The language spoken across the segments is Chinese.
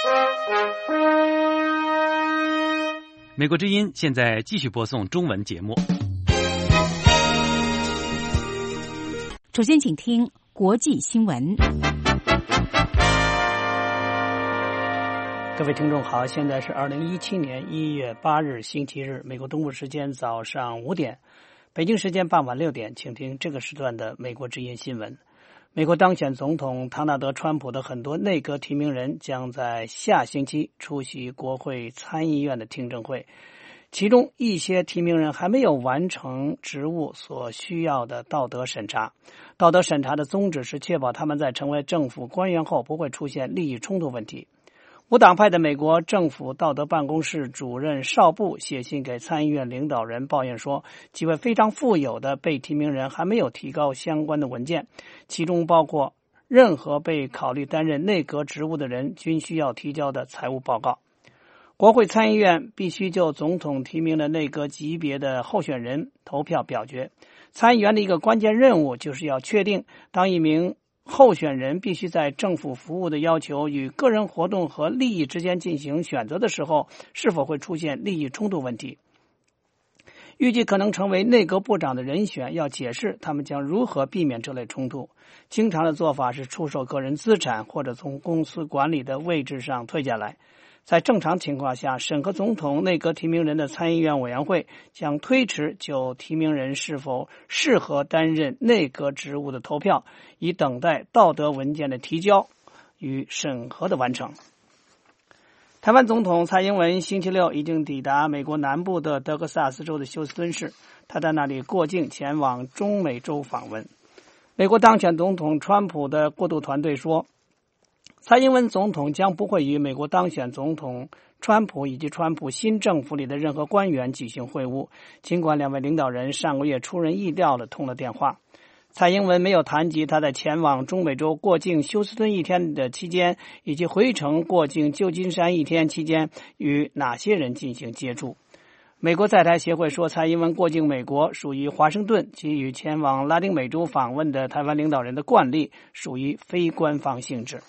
美国之音现在继续播送中文节目。 首先请听国际新闻。 各位听众好，现在是2017年1月8日星期日，美国东部时间早上5点，北京时间傍晚6点，请听这个时段的美国之音新闻。美国当选总统唐纳德·川普的很多内阁提名人将在下星期出席国会参议院的听证会，其中一些提名人还没有完成职务所需要的道德审查。道德审查的宗旨是确保他们在成为政府官员后不会出现利益冲突问题。无党派的美国政府道德办公室主任邵布写信给参议院领导人，抱怨说几位非常富有的被提名人还没有提交相关的文件，其中包括任何被考虑担任内阁职务的人均需要提交的财务报告。国会参议院必须就总统提名的内阁级别的候选人投票表决。参议员的一个关键任务就是要确定，当一名候选人必须在政府服务的要求与个人活动和利益之间进行选择的时候，是否会出现利益冲突问题。预计可能成为内阁部长的人选要解释他们将如何避免这类冲突。经常的做法是出售个人资产，或者从公司管理的位置上退下来。在正常情况下，审核总统内阁提名人的参议院委员会将推迟就提名人是否适合担任内阁职务的投票，以等待道德文件的提交与审核的完成。台湾总统蔡英文星期六已经抵达美国南部的德克萨斯州的休斯敦市，他在那里过境前往中美洲访问。美国当选总统川普的过渡团队说，蔡英文总统将不会与美国当选总统川普以及川普新政府里的任何官员举行会晤，尽管两位领导人上个月出人意料地通了电话。蔡英文没有谈及他在前往中美洲过境休斯敦一天的期间，以及回程过境旧金山一天期间与哪些人进行接触。美国在台协会说，蔡英文过境美国属于华盛顿及与前往拉丁美洲访问的台湾领导人的惯例，属于非官方性质。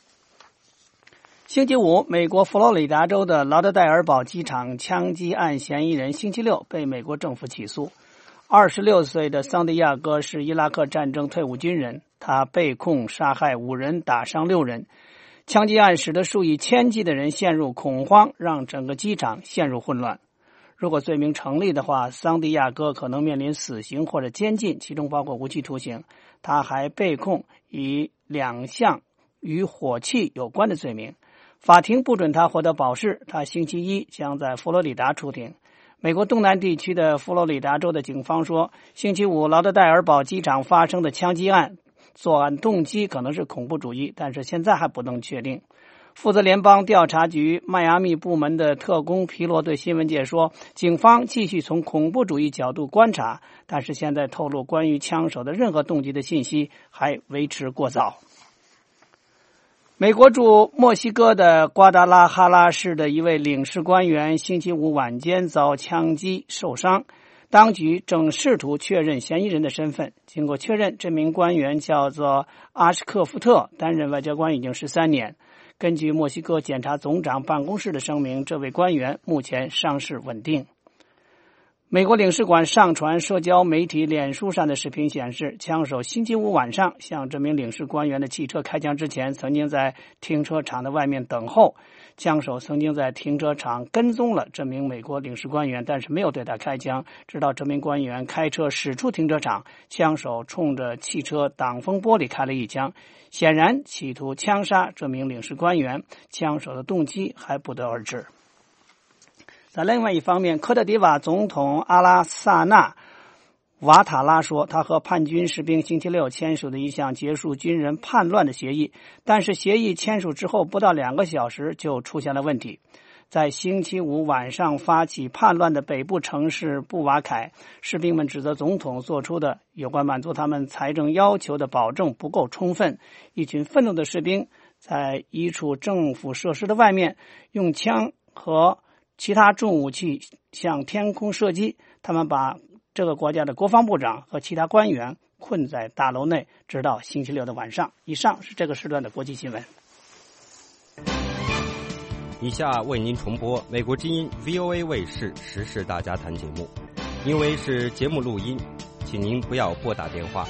星期五，美国佛罗里达州的劳德代尔堡机场枪击案嫌疑人星期六被美国政府起诉。26岁的桑迪亚哥是伊拉克战争退伍军人，他被控杀害5人，打伤6人。枪击案使得数以千计的人陷入恐慌，让整个机场陷入混乱。如果罪名成立的话，桑迪亚哥可能面临死刑或者监禁，其中包括无期徒刑。他还被控以2项与火器有关的罪名。法庭不准他获得保释，他星期一将在佛罗里达出庭。美国东南地区的佛罗里达州的警方说，星期五劳德代尔堡机场发生的枪击案，作案动机可能是恐怖主义，但是现在还不能确定。负责联邦调查局迈阿密部门的特工皮罗对新闻界说，警方继续从恐怖主义角度观察，但是现在透露关于枪手的任何动机的信息还为时过早。美国驻墨西哥的瓜达拉哈拉市的一位领事官员星期五晚间遭枪击受伤，当局正试图确认嫌疑人的身份。经过确认，这名官员叫做阿什克福特，担任外交官已经13年。根据墨西哥检察总长办公室的声明，这位官员目前伤势稳定。美国领事馆上传社交媒体脸书上的视频显示，枪手星期五晚上向这名领事官员的汽车开枪之前，曾经在停车场的外面等候。枪手曾经在停车场跟踪了这名美国领事官员，但是没有对他开枪，直到这名官员开车驶出停车场，枪手冲着汽车挡风玻璃开了一枪，显然企图枪杀这名领事官员，枪手的动机还不得而知。在另外一方面，科特迪瓦总统阿拉萨纳瓦塔拉说，他和叛军士兵星期六签署的一项结束军人叛乱的协议，但是协议签署之后不到2个小时就出现了问题。在星期五晚上发起叛乱的北部城市布瓦凯，士兵们指责总统做出的有关满足他们财政要求的保证不够充分。一群愤怒的士兵在一处政府设施的外面用枪和其他重武器向天空射击，他们把这个国家的国防部长和其他官员困在大楼内，直到星期六的晚上。以上是这个时段的国际新闻。 以下为您重播美国之音 VOA 卫视时事大家谈节目，因为是节目录音，请您不要拨打电话。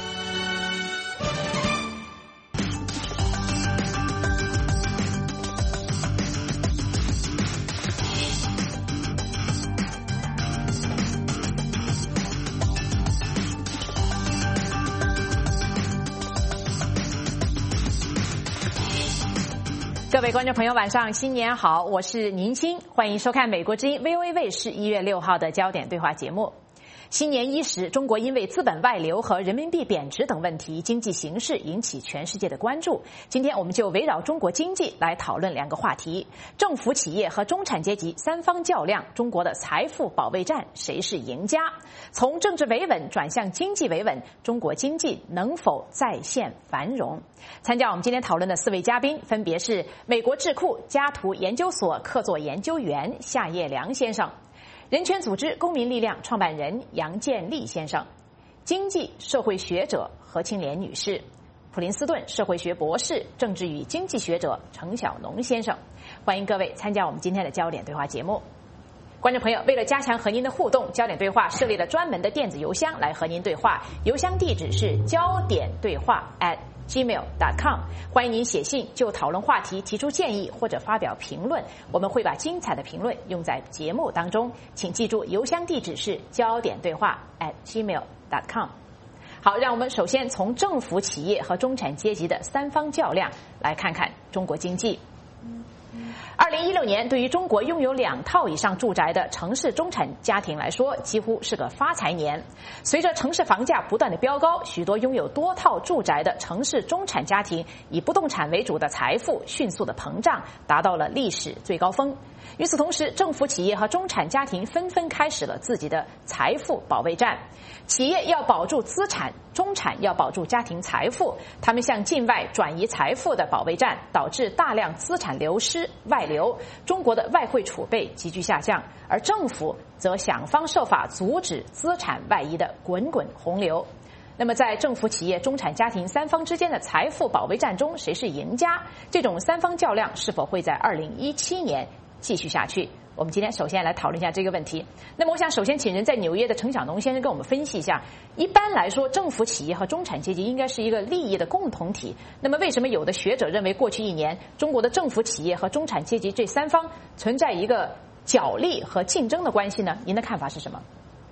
各位观众朋友，晚上新年好，我是宁青，欢迎收看美国之音 VOA 卫视1月6号的焦点对话节目。新年伊始，中国因为资本外流和人民币贬值等问题，经济形势引起全世界的关注。今天我们就围绕中国经济来讨论两个话题：政府、企业和中产阶级三方较量，中国的财富保卫战谁是赢家？从政治维稳转向经济维稳，中国经济能否再现繁荣？参加我们今天讨论的4位嘉宾分别是美国智库加图研究所客座研究员夏业良先生，人权组织公民力量创办人杨建立先生，经济社会学者何清莲女士，普林斯顿社会学博士、政治与经济学者程晓农先生。欢迎各位参加我们今天的焦点对话节目。观众朋友，为了加强和您的互动，焦点对话设立了专门的电子邮箱来和您对话，邮箱地址是焦点对话@gmail.com， 欢迎您写信就讨论话题提出建议或者发表评论，我们会把精彩的评论用在节目当中，请记住邮箱地址是焦点对话@gmail.com。 好，让我们首先从政府、企业和中产阶级的三方较量来看看中国经济。2016年，对于中国拥有2套以上住宅的城市中产家庭来说，几乎是个发财年。随着城市房价不断的飙高，许多拥有多套住宅的城市中产家庭以不动产为主的财富迅速的膨胀，达到了历史最高峰。与此同时，政府、企业和中产家庭纷纷开始了自己的财富保卫战。企业要保住资产，中产要保住家庭财富，他们向境外转移财富的保卫战，导致大量资产流失、外流，中国的外汇储备急剧下降，而政府则想方设法阻止资产外移的滚滚洪流。那么在政府、企业、中产家庭三方之间的财富保卫战中，谁是赢家？这种三方较量是否会在2017年继续下去？我们今天首先来讨论一下这个问题。那么我想首先请人在纽约的程晓农先生跟我们分析一下，一般来说政府、企业和中产阶级应该是一个利益的共同体，那么为什么有的学者认为过去1年中国的政府、企业和中产阶级这三方存在一个角力和竞争的关系呢？您的看法是什么？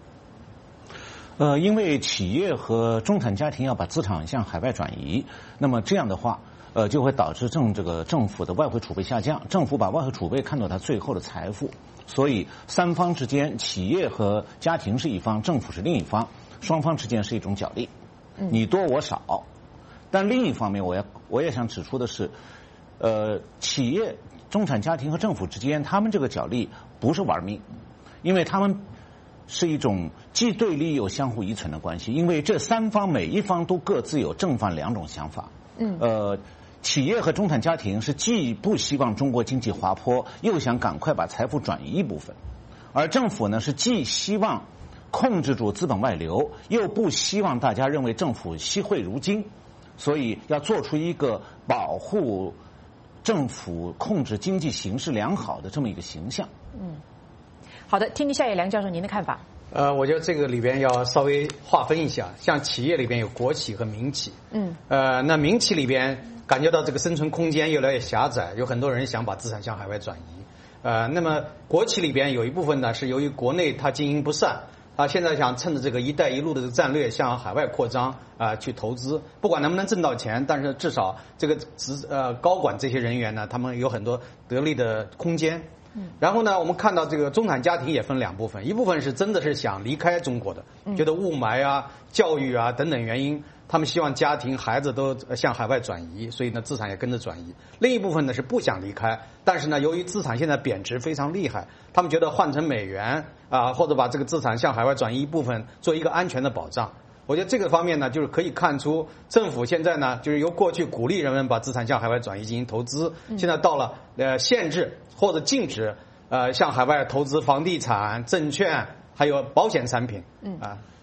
因为企业和中产家庭要把资产向海外转移，那么这样的话就会导致政府的外汇储备下降，政府把外汇储备看作它最后的财富，所以三方之间，企业和家庭是一方，政府是另一方，双方之间是一种角力，你多我少。但另一方面，我也想指出的是，企业、中产家庭和政府之间，他们这个角力不是玩命，因为他们是一种既对立又相互依存的关系，因为这三方每一方都各自有正反两种想法。企业和中产家庭是既不希望中国经济滑坡，又想赶快把财富转移一部分，而政府呢是既希望控制住资本外流，又不希望大家认为政府惜惠如金，所以要做出一个保护政府控制经济形势良好的这么一个形象。 好的，听听夏业良教授您的看法。 我觉得这个里边要稍微划分一下，像企业里边有国企和民企。那民企里边感觉到这个生存空间越来越狭窄，有很多人想把资产向海外转移。那么国企里边有一部分呢是由于国内它经营不善，他现在想趁着这个“一带一路”的这个战略向海外扩张去投资，不管能不能挣到钱，但是至少这个高管这些人员呢，他们有很多得力的空间。然后呢，我们看到这个中产家庭也分2部分，一部分是真的是想离开中国的，觉得雾霾教育等等原因，他们希望家庭孩子都向海外转移，所以呢资产也跟着转移。另一部分呢是不想离开，但是呢由于资产现在贬值非常厉害，他们觉得换成美元或者把这个资产向海外转移一部分做一个安全的保障。我觉得这个方面呢，就是可以看出政府现在呢，就是由过去鼓励人们把资产向海外转移进行投资，现在到了限制或者禁止向海外投资房地产、证券还有保险产品。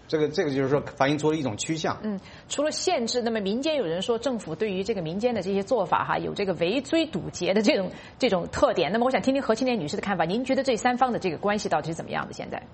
这个就是说反映出了一种趋向。 除了限制，那么民间有人说政府对于这个民间的这些做法哈，有这个围追堵截的这种特点。那么我想听听何庆莲女士的看法，您觉得这三方的这个关系到底是怎么样的？现在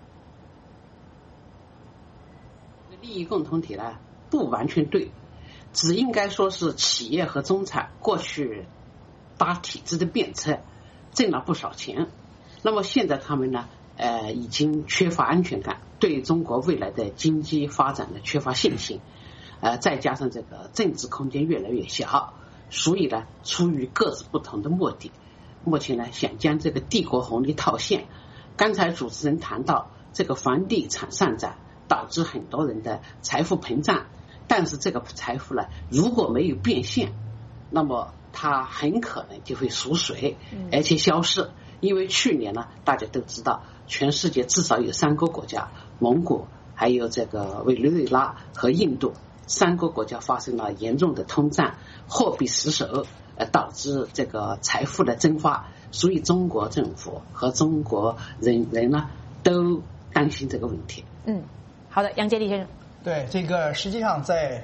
利益共同体呢不完全对，只应该说是企业和中产过去搭体制的便车，挣了不少钱。那么现在他们呢已经缺乏安全感，对中国未来的经济发展呢缺乏信心，再加上这个政治空间越来越小，所以呢出于各自不同的目的，目前呢想将这个帝国红利套现。刚才主持人谈到这个房地产上涨导致很多人的财富膨胀，但是这个财富呢如果没有变现，那么它很可能就会缩水而且消失。因为去年呢大家都知道全世界至少有3个国家，蒙古还有这个委内瑞拉和印度3个国家发生了严重的通胀，货币失守，导致这个财富的蒸发，所以中国政府和中国人呢都担心这个问题。 好的，杨洁篪先生。 对，这个实际上在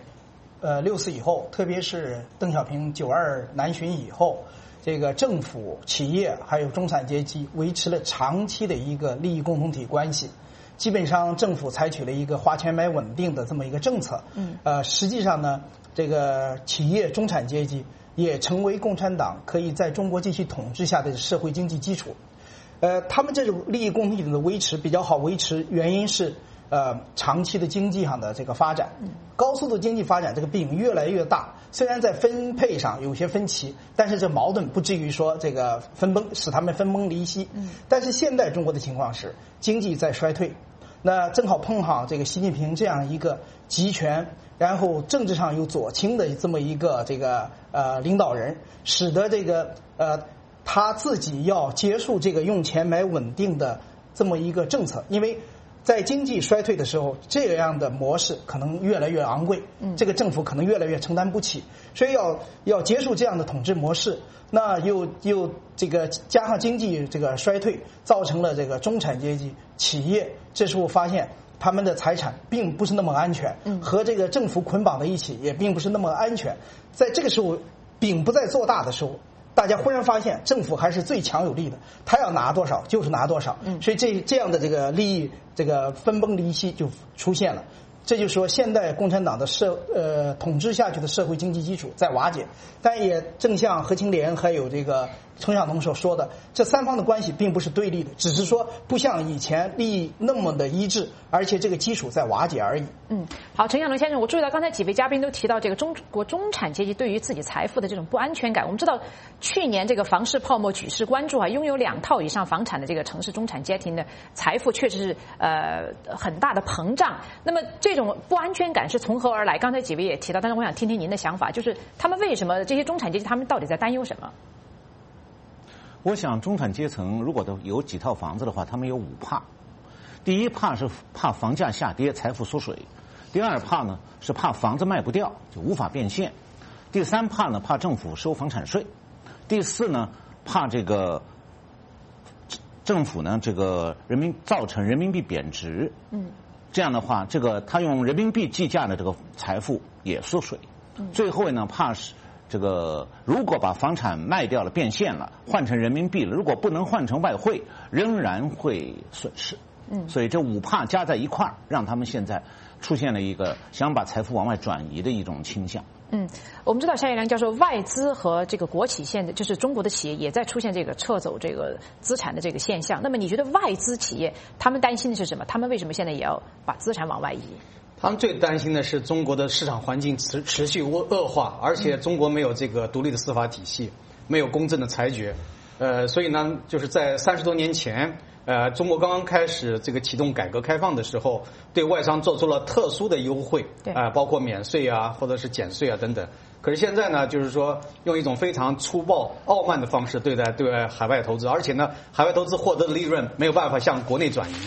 6·4以后，特别是邓小平9·2南巡以后，这个政府、企业还有中产阶级维持了长期的一个利益共同体关系。基本上政府采取了一个花钱买稳定的这么一个政策。实际上呢，这个企业、中产阶级也成为共产党可以在中国继续统治下的社会经济基础。他们这种利益共同体的维持比较好维持，原因是长期的经济上的这个发展，高速度经济发展这个饼越来越大，虽然在分配上有些分歧，但是这矛盾不至于说这个分崩，使他们分崩离析。但是现在中国的情况是经济在衰退，那正好碰上这个习近平这样一个集权，然后政治上有左倾的这么一个这个领导人，使得这个他自己要结束这个用钱买稳定的这么一个政策，因为在经济衰退的时候，这样的模式可能越来越昂贵，这个政府可能越来越承担不起，所以要结束这样的统治模式。那又这个加上经济这个衰退，造成了这个中产阶级企业这时候发现他们的财产并不是那么安全，和这个政府捆绑在一起也并不是那么安全。在这个时候饼不再做大的时候，大家忽然发现政府还是最强有力的，他要拿多少就是拿多少，所以这样的这个利益这个分崩离析就出现了。这就是说现代共产党的统治下去的社会经济基础在瓦解。但也正像何庆莲还有这个陈晓东所说的，这三方的关系并不是对立的，只是说不像以前利益那么的一致，而且这个基础在瓦解而已。 好，陈晓东先生，我注意到刚才几位嘉宾都提到这个中国中产阶级对于自己财富的这种不安全感。我们知道去年这个房市泡沫举世关注啊，拥有2套以上房产的这个城市中产家庭的财富确实是很大的膨胀。那么这种不安全感是从何而来？刚才几位也提到，但是我想听听您的想法，就是他们为什么这些中产阶级他们到底在担忧什么？ 我想中产阶层如果都有几套房子的话，他们有5怕。第一怕是怕房价下跌，财富缩水；第二怕呢是怕房子卖不掉，就无法变现；第三怕呢怕政府收房产税；第四呢怕这个政府呢这个造成人民币贬值。这样的话，这个他用人民币计价的这个财富也缩水。最后呢怕是这个如果把房产卖掉了变现了，换成人民币了，如果不能换成外汇，仍然会损失。所以这5怕加在一块儿，让他们现在出现了一个想把财富往外转移的一种倾向。 我们知道夏一良教授，外资和这个国企现在就是中国的企业也在出现这个撤走这个资产的这个现象。那么你觉得外资企业他们担心的是什么？他们为什么现在也要把资产往外移？ 他们最担心的是中国的市场环境持续恶化，而且中国没有这个独立的司法体系，没有公正的裁决。所以呢，就是在30多年前，中国刚刚开始这个启动改革开放的时候，对外商做出了特殊的优惠，包括免税啊，或者是减税啊等等。可是现在呢，就是说用一种非常粗暴、傲慢的方式对待海外投资，而且呢，海外投资获得的利润没有办法向国内转移。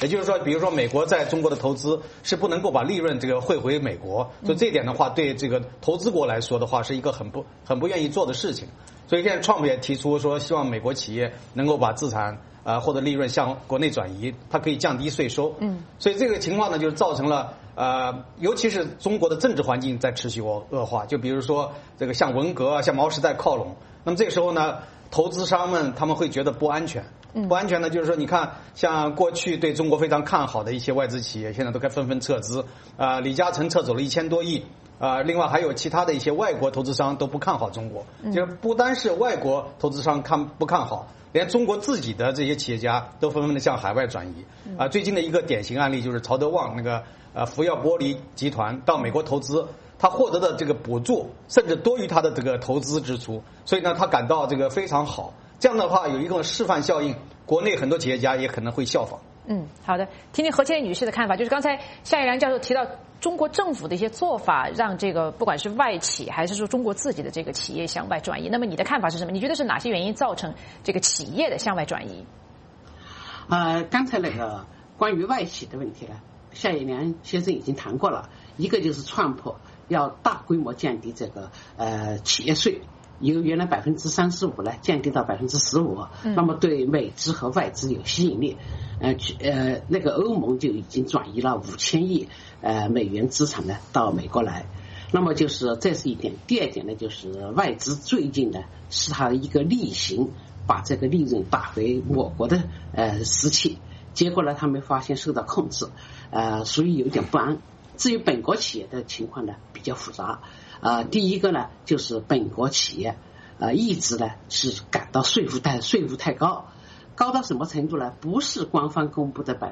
也就是说，比如说美国在中国的投资是不能够把利润这个汇回美国，所以这一点的话，对这个投资国来说的话，是一个很不愿意做的事情。所以现在 Trump 也提出说，希望美国企业能够把资产或者利润向国内转移，它可以降低税收。所以这个情况呢，就造成了尤其是中国的政治环境在持续恶化。就比如说这个向文革、向毛时代靠拢，那么这个时候呢，投资商们他们会觉得不安全。不安全呢，就是说，你看，像过去对中国非常看好的一些外资企业，现在都该纷纷撤资。李嘉诚撤走了1000多亿。另外还有其他的一些外国投资商都不看好中国，就不单是外国投资商不看好，连中国自己的这些企业家都纷纷的向海外转移。最近的一个典型案例就是曹德旺那个福耀玻璃集团到美国投资，他获得的这个补助甚至多于他的这个投资支出，所以呢，他感到这个非常好。这样的话有一个示范效应，国内很多企业家也可能会效仿。 好的，听听何千女士的看法，就是刚才夏一良教授提到中国政府的一些做法，让这个不管是外企还是说中国自己的这个企业向外转移，那么你的看法是什么？你觉得是哪些原因造成这个企业的向外转移？ 刚才那个关于外企的问题呢，夏一良先生已经谈过了，一个就是川普要大规模降低这个企业税。由原来35%呢降低到15%，那么对美资和外资有吸引力。那个欧盟就已经转移了5000亿美元资产呢到美国来。那么就是这是一点。第二点呢，就是外资最近呢是它一个例行把这个利润打回我国的私企，结果呢他们发现受到控制，所以有点不安。至于本国企业的情况呢比较复杂。第一个呢，就是本国企业一直呢是感到税负太高，高到什么程度呢？不是官方公布的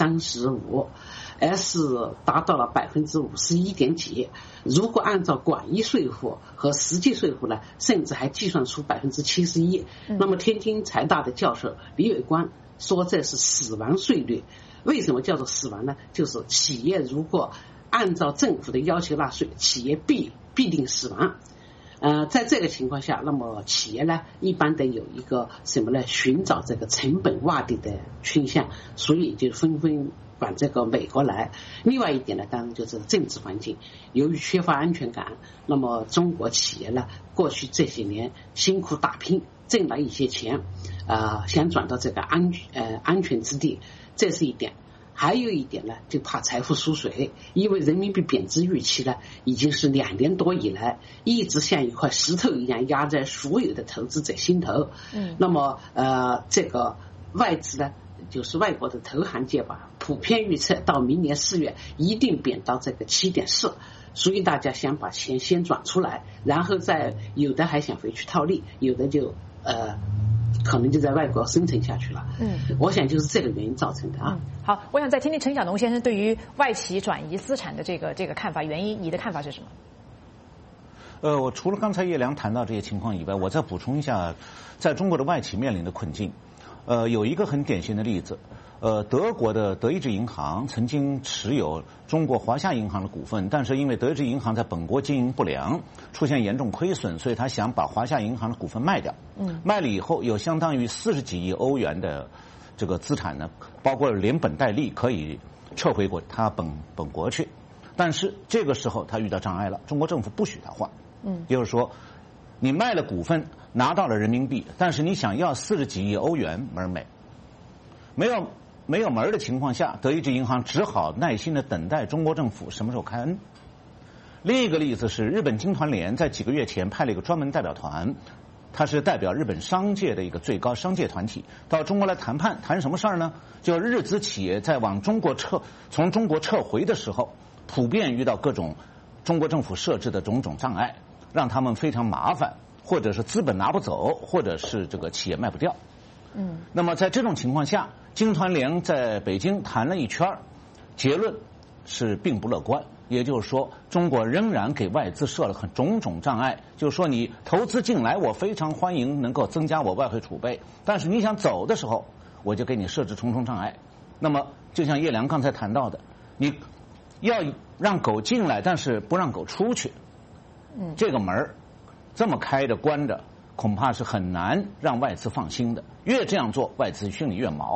35%，而是达到了51点几。如果按照广义税负和实际税负呢，甚至还计算出71%。那么天津财大的教授李伟光说这是死亡税率。为什么叫做死亡呢？就是企业如果按照政府的要求纳税，企业必定死亡。在这个情况下，那么企业呢一般得有一个什么呢？寻找这个成本洼地的倾向，所以就纷纷往这个美国来。另外一点呢，当然就是政治环境，由于缺乏安全感，那么中国企业呢过去这些年辛苦打拼，挣了一些钱，想转到这个安全之地，这是一点。还有一点呢，就怕财富缩水，因为人民币贬值预期呢，已经是2年多以来一直像一块石头一样压在所有的投资者心头。那么这个外资呢，就是外国的投行界吧，普遍预测到明年4月一定贬到这个7.4，所以大家想把钱先转出来，然后再有的还想回去套利，有的就可能就在外国生存下去了。我想就是这个原因造成的啊。 好，我想再听听陈晓农先生对于外企转移资产的这个看法，原因，你的看法是什么？ 我除了刚才叶良谈到这些情况以外，我再补充一下，在中国的外企面临的困境。有一个很典型的例子，德国的德意志银行曾经持有中国华夏银行的股份，但是因为德意志银行在本国经营不良，出现严重亏损，所以他想把华夏银行的股份卖掉。卖了以后有相当于40几亿欧元的这个资产呢，包括连本带利可以撤回他本国去。但是这个时候他遇到障碍了，中国政府不许他换。就是说你卖了股份拿到了人民币，但是你想要40几亿欧元门没，没有门的情况下，德意志银行只好耐心的等待中国政府什么时候开恩。另一个例子是日本经团联在几个月前派了一个专门代表团，他是代表日本商界的一个最高商界团体到中国来谈判，谈什么事儿呢？就日资企业在从中国撤回的时候，普遍遇到各种中国政府设置的种种障碍，让他们非常麻烦，或者是资本拿不走，或者是这个企业卖不掉。那么在这种情况下，经团联在北京谈了一圈，结论是并不乐观。也就是说，中国仍然给外资设了种种障碍，就是说你投资进来，我非常欢迎能够增加我外汇储备，但是你想走的时候，我就给你设置重重障碍。那么就像叶良刚才谈到的，你要让狗进来，但是不让狗出去，这个门这么开着关着，恐怕是很难让外资放心的。越这样做，外资心里越毛。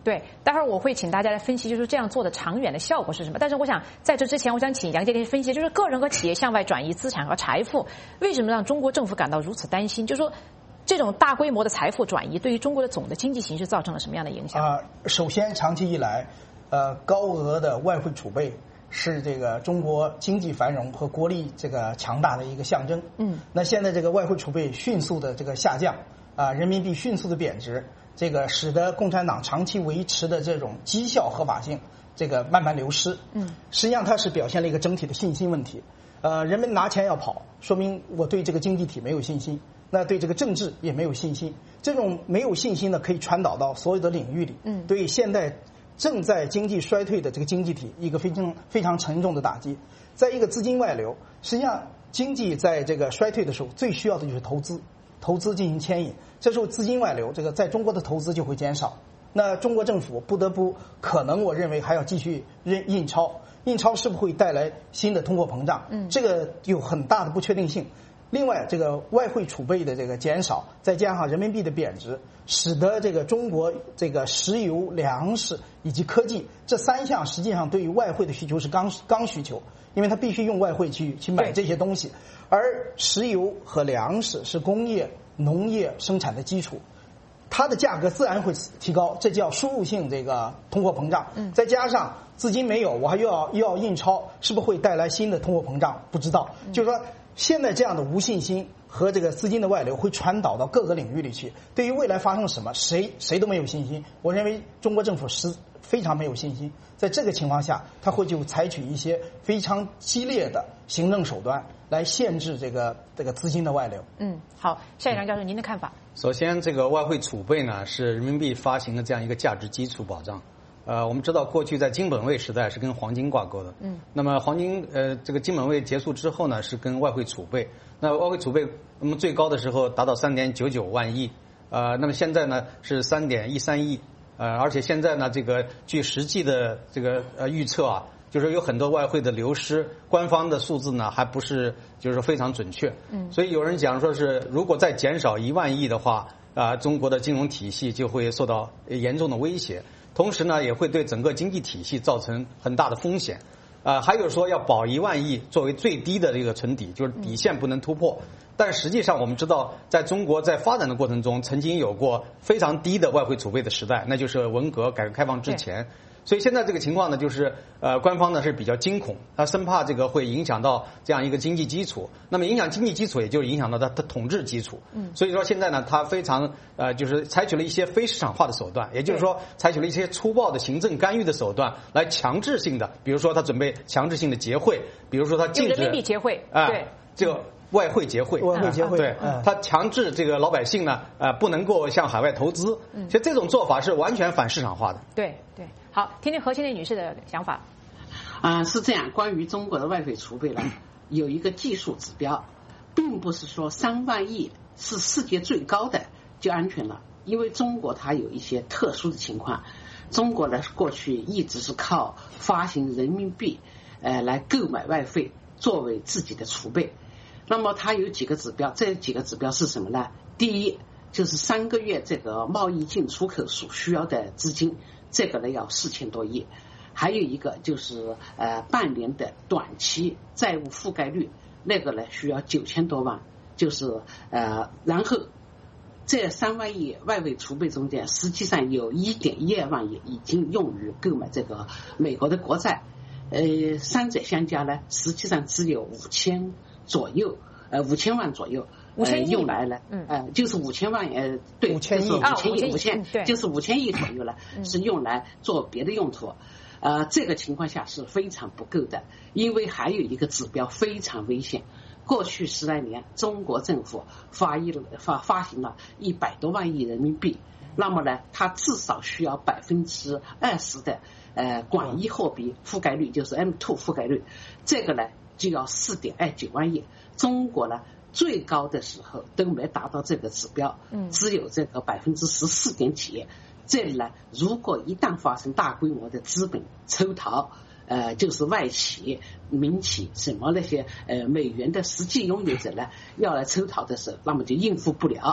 对，待会儿我会请大家来分析，就是这样做的长远的效果是什么。但是我想在这之前，我想请杨洁篪分析，就是个人和企业向外转移资产和财富，为什么让中国政府感到如此担心？就是说，这种大规模的财富转移对于中国的总的经济形势造成了什么样的影响？ 首先，长期以来，高额的外汇储备是这个中国经济繁荣和国力这个强大的一个象征。那现在这个外汇储备迅速的这个下降，人民币迅速的贬值，这个使得共产党长期维持的这种绩效合法性这个慢慢流失。实际上它是表现了一个整体的信心问题。人们拿钱要跑，说明我对这个经济体没有信心，那对这个政治也没有信心。这种没有信心呢，可以传导到所有的领域里。对现在正在经济衰退的这个经济体一个非常沉重的打击。在一个资金外流，实际上经济在这个衰退的时候，最需要的就是投资进行牵引。这时候资金外流，这个在中国的投资就会减少。那中国政府不得不可能，我认为还要继续印钞。印钞是不是会带来新的通货膨胀？这个有很大的不确定性。另外，这个外汇储备的这个减少，再加上人民币的贬值，使得这个中国这个石油、粮食以及科技这三项实际上对于外汇的需求是刚需求，因为它必须用外汇去买这些东西。而石油和粮食是工业、农业生产的基础，它的价格自然会提高，这叫输入性这个通货膨胀。再加上资金没有，我还又要印钞，是不是会带来新的通货膨胀？不知道。就是说，现在这样的无信心和这个资金的外流会传导到各个领域里去。对于未来发生什么，谁都没有信心。我认为中国政府是非常没有信心。在这个情况下，他会就采取一些非常激烈的行政手段来限制这个资金的外流。 好，夏以良教授，您的看法？ 首先，这个外汇储备呢是人民币发行的这样一个价值基础保障。我们知道过去在金本位时代是跟黄金挂钩的。那么黄金这个金本位结束之后呢，是跟外汇储备。那外汇储备那么最高的时候达到3.99万亿，那么现在呢是3.13亿。而且现在呢，这个据实际的这个预测啊，就是有很多外汇的流失，官方的数字呢还不是就是非常准确。所以有人讲说是如果再减少1万亿的话，中国的金融体系就会受到严重的威胁，同时呢也会对整个经济体系造成很大的风险。还有说要保1万亿作为最低的这个存底，就是底线不能突破。但实际上我们知道，在中国在发展的过程中，曾经有过非常低的外汇储备的时代，那就是文革改革开放之前。所以现在这个情况呢，就是官方呢是比较惊恐，他生怕这个会影响到这样一个经济基础。那么影响经济基础，也就是影响到他的统治基础。所以说现在呢，他非常就是采取了一些非市场化的手段，也就是说采取了一些粗暴的行政干预的手段，来强制性的，比如说他准备强制性的结汇，比如说他禁止人民币结汇，对这个外汇结汇，对，他强制这个老百姓呢，不能够向海外投资。其实这种做法是完全反市场化的。 对，好，听听何清蕾女士的想法。 是这样，关于中国的外汇储备呢，有一个技术指标，并不是说3万亿是世界最高的就安全了，因为中国它有一些特殊的情况。中国呢，过去一直是靠发行人民币，来购买外汇作为自己的储备。那么它有几个指标，这几个指标是什么呢？第一，就是3个月这个贸易进出口所需要的资金，这个呢要4000多亿。还有一个就是半年的短期债务覆盖率，那个呢需要9000多万。就是然后这3万亿外汇储备中间，实际上有1.12万亿已经用于购买这个美国的国债。三者相加呢，实际上只有5000左右，5000万左右，用来呢，就是5000万，对，5000亿，就是5000亿左右了，是用来做别的用途。这个情况下是非常不够的，因为还有一个指标非常危险。过去10来年，中国政府发行了100多万亿人民币，那么呢，它至少需要20%的广义货币覆盖率，就是 M2 覆盖率，这个呢就要4.29万亿。中国呢最高的时候都没达到这个指标，只有这个14点几。这里呢，如果一旦发生大规模的资本抽逃，就是外企、民企什么那些美元的实际拥有者呢要来抽逃的时候，那么就应付不了。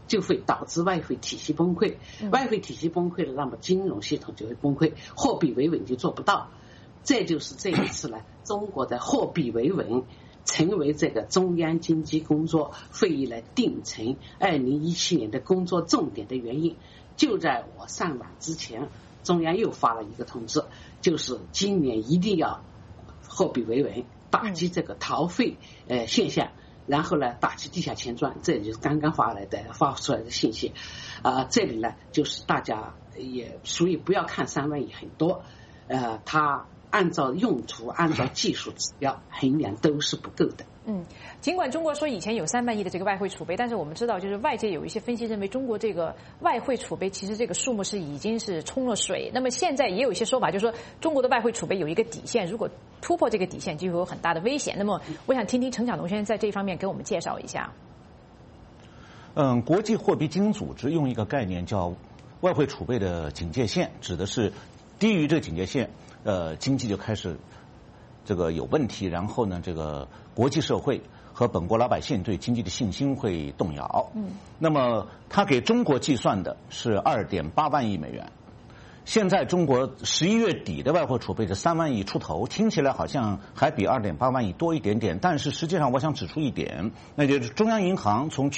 就会导致外汇体系崩溃。外汇体系崩溃了，那么金融系统就会崩溃，货币维稳就做不到。这就是这一次呢，中国的货币维稳成为这个中央经济工作会议来定成2017年的工作重点的原因。就在我上晚之前，中央又发了一个通知，就是今年一定要货币维稳，打击这个逃废现象，然后呢打击地下钱庄，这就是刚刚发出来的信息。这里呢就是大家也所以不要看3万亿很多，它按照用途、按照技术指标衡量都是不够的。 尽管中国说以前有3万亿的这个外汇储备，但是我们知道，就是外界有一些分析认为，中国这个外汇储备其实这个数目已经是冲了水。那么现在也有一些说法，就是说中国的外汇储备有一个底线，如果突破这个底线，就会有很大的危险。那么我想听听陈晓东先生在这方面给我们介绍一下。 国际货币基金组织用一个概念叫外汇储备的警戒线，指的是低于这个警戒线，经济就开始这个有问题，然后呢，这个国际社会和本国老百姓对经济的信心会动摇。那么他给中国计算的是2.8万亿美元。现在中国11月底的外汇储备是3万亿出头，听起来好像还比2.8万亿多一点点，但是实际上我想指出一点，那就是中央银行从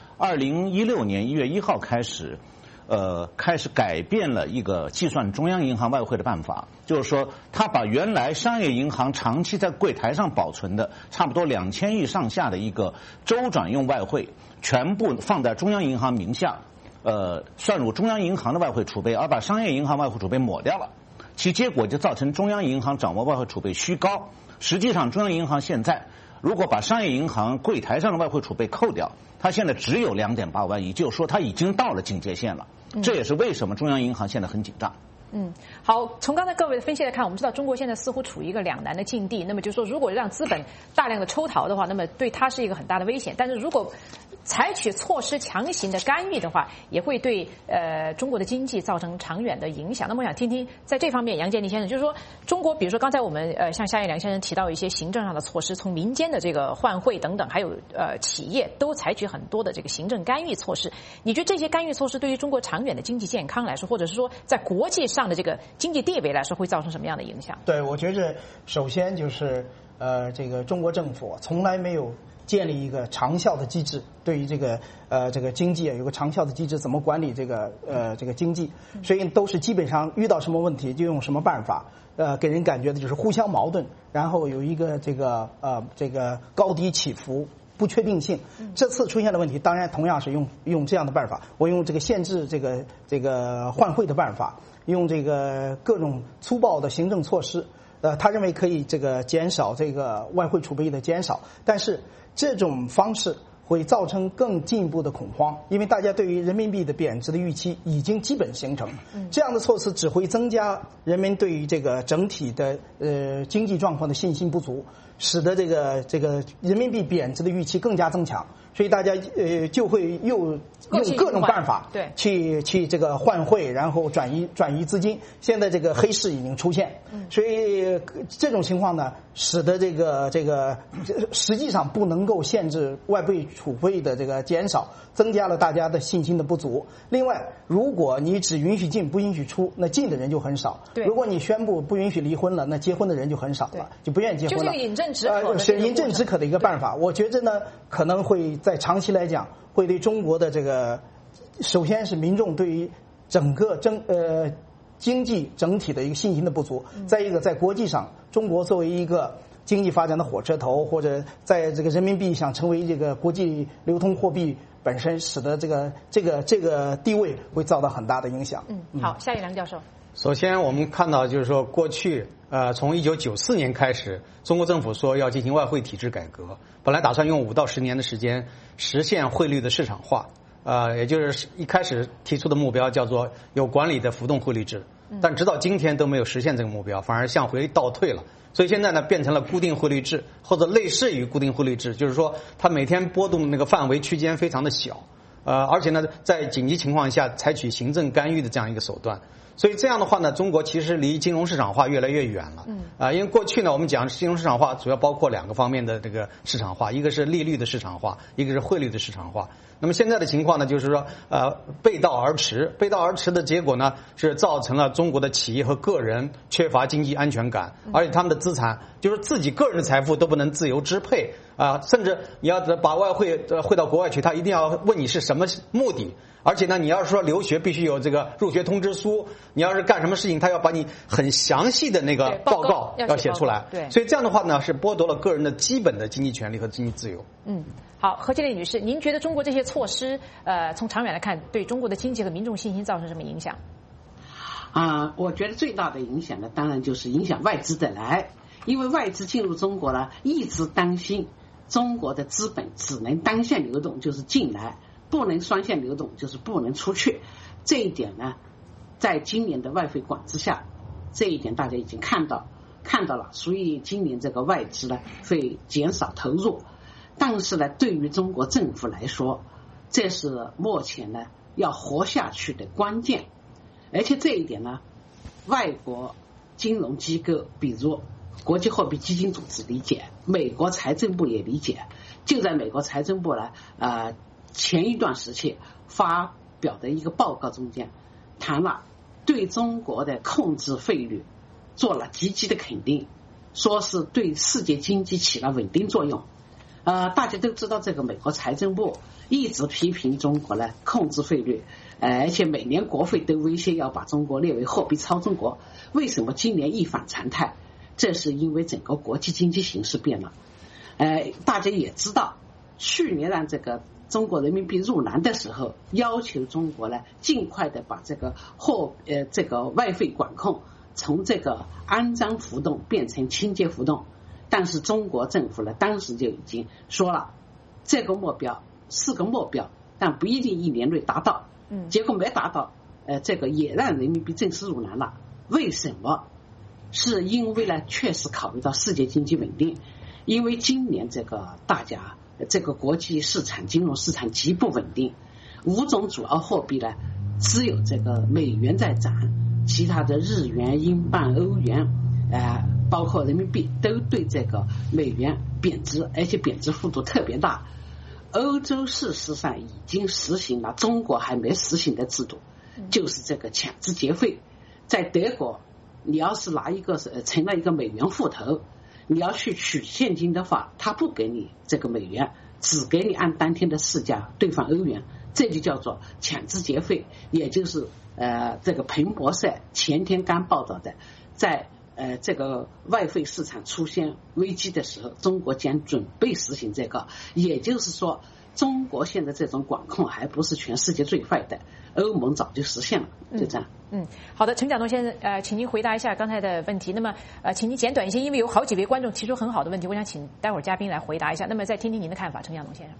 2016年1月1号开始改变了一个计算中央银行外汇的办法，就是说他把原来商业银行长期在柜台上保存的差不多2000亿上下的一个周转用外汇全部放在中央银行名下，算入中央银行的外汇储备，而把商业银行外汇储备抹掉了，其结果就造成中央银行掌握外汇储备虚高。实际上中央银行现在如果把商业银行柜台上的外汇储备扣掉，它现在只有2.8万亿，就是说它已经到了警戒线了。这也是为什么中央银行现在很紧张。 好，从刚才各位的分析来看，我们知道中国现在似乎处于一个两难的境地。那么就是说，如果让资本大量的抽逃的话，那么对它是一个很大的危险。但是如果采取措施强行的干预的话，也会对中国的经济造成长远的影响。那么我想听听在这方面杨建立先生，就是说中国比如说刚才我们像夏一良先生提到一些行政上的措施，从民间的这个换汇等等，还有企业都采取很多的这个行政干预措施。你觉得这些干预措施对于中国长远的经济健康来说，或者是说在国际上的这个经济地位来说，会造成什么样的影响？ 对，我觉着首先就是这个中国政府从来没有建立一个长效的机制，对于这个经济有个长效的机制，怎么管理这个经济，所以都是基本上遇到什么问题就用什么办法，给人感觉的就是互相矛盾，然后有一个这个高低起伏。不确定性，这次出现的问题，当然同样是用这样的办法，我用这个限制这个换汇的办法，用这个各种粗暴的行政措施，他认为可以这个减少这个外汇储备的减少，但是这种方式会造成更进一步的恐慌，因为大家对于人民币的贬值的预期已经基本形成，这样的措施只会增加人们对于这个整体的经济状况的信心不足，使得这个人民币贬值的预期更加增强，所以大家就会用各种办法去这个换汇，然后转移资金。现在这个黑市已经出现，所以这种情况呢，使得这个实际上不能够限制外汇储备的这个减少，增加了大家的信心的不足。另外，如果你只允许进不允许出，那进的人就很少。如果你宣布不允许离婚了，那结婚的人就很少了，就不愿意结婚了。 就是饮鸩止渴， 是饮鸩止渴的一个办法。我觉得呢，可能会在长期来讲，会对中国的这个，首先是民众对于整个经济整体的一个信心的不足。再一个，在国际上，中国作为一个经济发展的火车头，或者在这个人民币想成为这个国际流通货币本身，使得这个地位会遭到很大的影响。 好，夏一良教授。 首先，我们看到就是说，过去从1994年开始，中国政府说要进行外汇体制改革，本来打算用5到10年的时间实现汇率的市场化，也就是一开始提出的目标叫做有管理的浮动汇率制，但直到今天都没有实现这个目标，反而向回倒退了。所以现在呢，变成了固定汇率制，或者类似于固定汇率制，就是说它每天波动那个范围区间非常的小。 而且呢，在紧急情况下采取行政干预的这样一个手段。所以这样的话呢，中国其实离金融市场化越来越远了。因为过去呢，我们讲金融市场化主要包括2个方面的这个市场化，一个是利率的市场化，一个是汇率的市场化。那么现在的情况呢，就是说背道而驰的结果呢，是造成了中国的企业和个人缺乏经济安全感，而且他们的资产就是自己个人的财富都不能自由支配甚至你要把外汇汇到国外去，他一定要问你是什么目的。而且呢，你要是说留学必须有这个入学通知书，你要是干什么事情，他要把你很详细的那个报告要写出来。 对， 所以这样的话呢，是剥夺了个人的基本的经济权利和经济自由。 好，何建烈女士，您觉得中国这些措施，从长远来看，对中国的经济和民众信心造成什么影响？ 我觉得最大的影响呢，当然就是影响外资的来，因为外资进入中国呢，一直担心中国的资本只能单线流动，就是进来。不能双线流动，就是不能出去。这一点呢，在今年的外汇管制下，这一点大家已经看到了。所以今年这个外资呢会减少投入，但是呢，对于中国政府来说，这是目前呢要活下去的关键。而且这一点呢，外国金融机构，比如国际货币基金组织理解，美国财政部也理解。就在美国财政部呢，前一段时期发表的一个报告中间谈了对中国的控制费率做了积极的肯定，说是对世界经济起了稳定作用。大家都知道这个美国财政部一直批评中国呢控制费率，而且每年国会都威胁要把中国列为货币超中国。为什么今年一反常态？这是因为整个国际经济形势变了。大家也知道，去年让这个中国人民币入篮的时候，要求中国呢尽快的把这个这个外汇管控从这个安装浮动变成清洁浮动。但是中国政府呢当时就已经说了，这个目标是个目标，但不一定1年内达到。结果没达到，这个也让人民币正式入篮了。为什么？是因为呢确实考虑到世界经济稳定，因为今年这个大家这个国际市场金融市场极不稳定，5种主要货币呢只有这个美元在涨，其他的日元、英镑、欧元包括人民币都对这个美元贬值，而且贬值幅度特别大。欧洲事实上已经实行了中国还没实行的制度，就是这个强制结汇。在德国，你要是拿一个成了一个美元户头，你要去取现金的话，他不给你这个美元，只给你按当天的市价兑换欧元，这就叫做强制结汇。也就是这个彭博社前天刚报道的，在这个外汇市场出现危机的时候，中国将准备实行这个。也就是说，中国现在这种管控还不是全世界最坏的，欧盟早就实现了，就这样。 好的，陈讲东先生，请您回答一下刚才的问题。那么请您简短一些，因为有好几位观众提出很好的问题，我想请待会儿嘉宾来回答一下。那么再听听您的看法，陈讲东先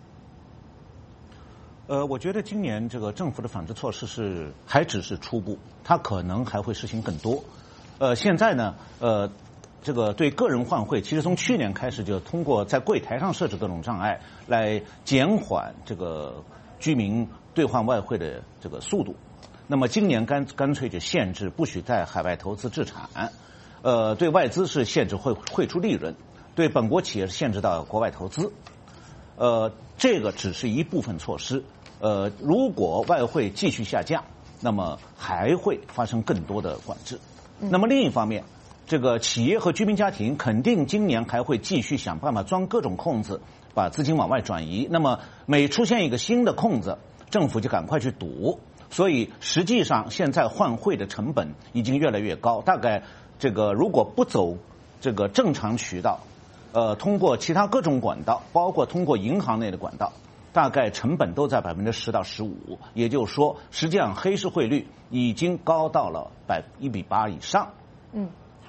生。 我觉得今年这个政府的反制措施还只是初步，它可能还会实行更多。现在呢，这个对个人换汇，其实从去年开始就通过在柜台上设置各种障碍来减缓这个居民兑换外汇的这个速度。那么今年干脆就限制不许在海外投资置产，对外资是限制汇出利润，对本国企业是限制到国外投资。这个只是一部分措施。如果外汇继续下降，那么还会发生更多的管制。那么另一方面，这个企业和居民家庭肯定今年还会继续想办法钻各种空子，把资金往外转移。那么每出现一个新的空子，政府就赶快去堵。所以实际上现在换汇的成本已经越来越高，大概这个如果不走这个正常渠道，通过其他各种管道，包括通过银行内的管道，大概成本都在10%到15%，也就是说，实际上黑市汇率已经高到了1:8以上。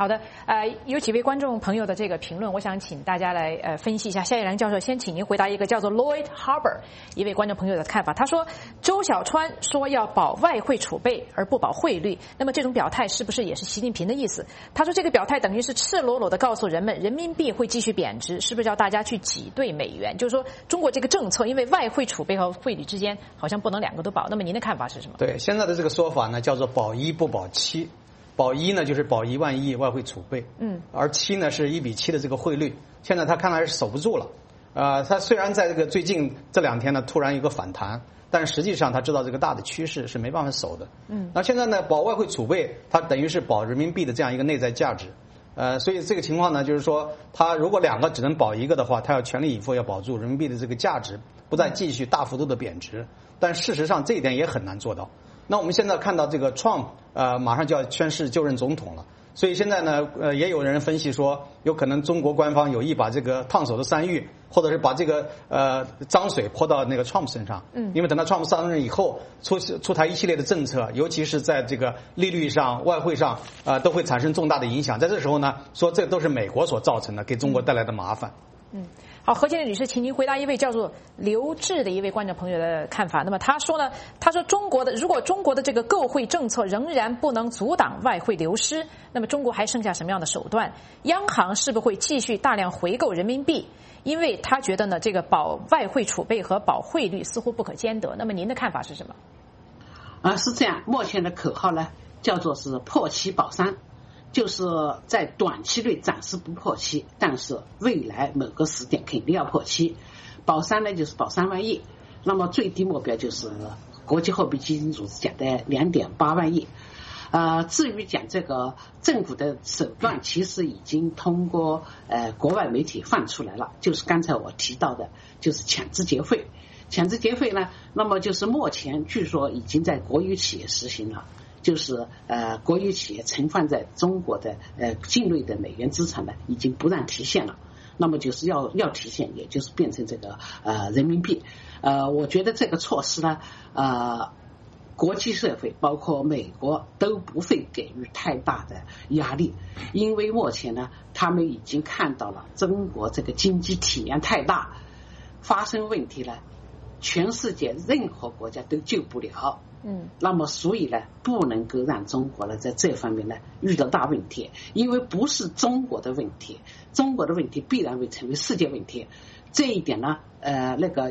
好的，有几位观众朋友的这个评论，我想请大家来分析一下。夏一良教授，先请您回答一个叫做 Lloyd Harbour 一位观众朋友的看法。他说，周小川说要保外汇储备而不保汇率，那么这种表态是不是也是习近平的意思？他说这个表态等于是赤裸裸的告诉人们，人民币会继续贬值，是不是要大家去挤兑美元？就是说，中国这个政策，因为外汇储备和汇率之间好像不能两个都保。那么您的看法是什么？ 对，现在的这个说法呢，叫做保一不保七。保一呢就是保1万亿外汇储备，而7呢是1:7的这个汇率。现在他看来是守不住了，他虽然在这个最近这2天呢突然有个反弹，但实际上他知道这个大的趋势是没办法守的。那现在呢保外汇储备，它等于是保人民币的这样一个内在价值。所以这个情况呢，就是说，他如果2个只能保1个的话，他要全力以赴要保住人民币的这个价值，不再继续大幅度的贬值。但事实上这一点也很难做到。那我们现在看到这个 Trump 马上就要宣誓就任总统了，所以现在呢也有人分析说，有可能中国官方有意把这个烫手的山芋，或者是把这个脏水泼到那个 Trump 身上。因为等到 Trump 上任以后，出台一系列的政策，尤其是在这个利率上、外汇上都会产生重大的影响。在这时候呢，说这都是美国所造成的，给中国带来的麻烦。 好，何建烈女士，请您回答一位叫做刘志的一位观众朋友的看法。那么他说呢，他说如果中国的这个购汇政策仍然不能阻挡外汇流失，那么中国还剩下什么样的手段？央行是不是会继续大量回购人民币？因为他觉得呢，这个保外汇储备和保汇率似乎不可兼得。那么您的看法是什么？ 是这样，目前的口号呢叫做是破7保3。就是在短期内暂时不破7，但是未来某个时点肯定要破7。保3呢就是保3万亿，那么最低目标就是国际货币基金组织讲的2.8万亿。至于讲这个政府的手段，其实已经通过国外媒体放出来了，就是刚才我提到的，就是强制结汇。强制结汇呢，那么就是目前据说已经在国有企业实行了。就是国有企业存放在中国的境内的美元资产呢，已经不让提现了。那么就是要提现，也就是变成这个人民币。我觉得这个措施呢，国际社会包括美国都不会给予太大的压力，因为目前呢，他们已经看到了中国这个经济体量太大，发生问题呢，全世界任何国家都救不了。那么所以呢，不能够让中国呢在这方面呢遇到大问题，因为不是中国的问题，中国的问题必然会成为世界问题。这一点呢，那个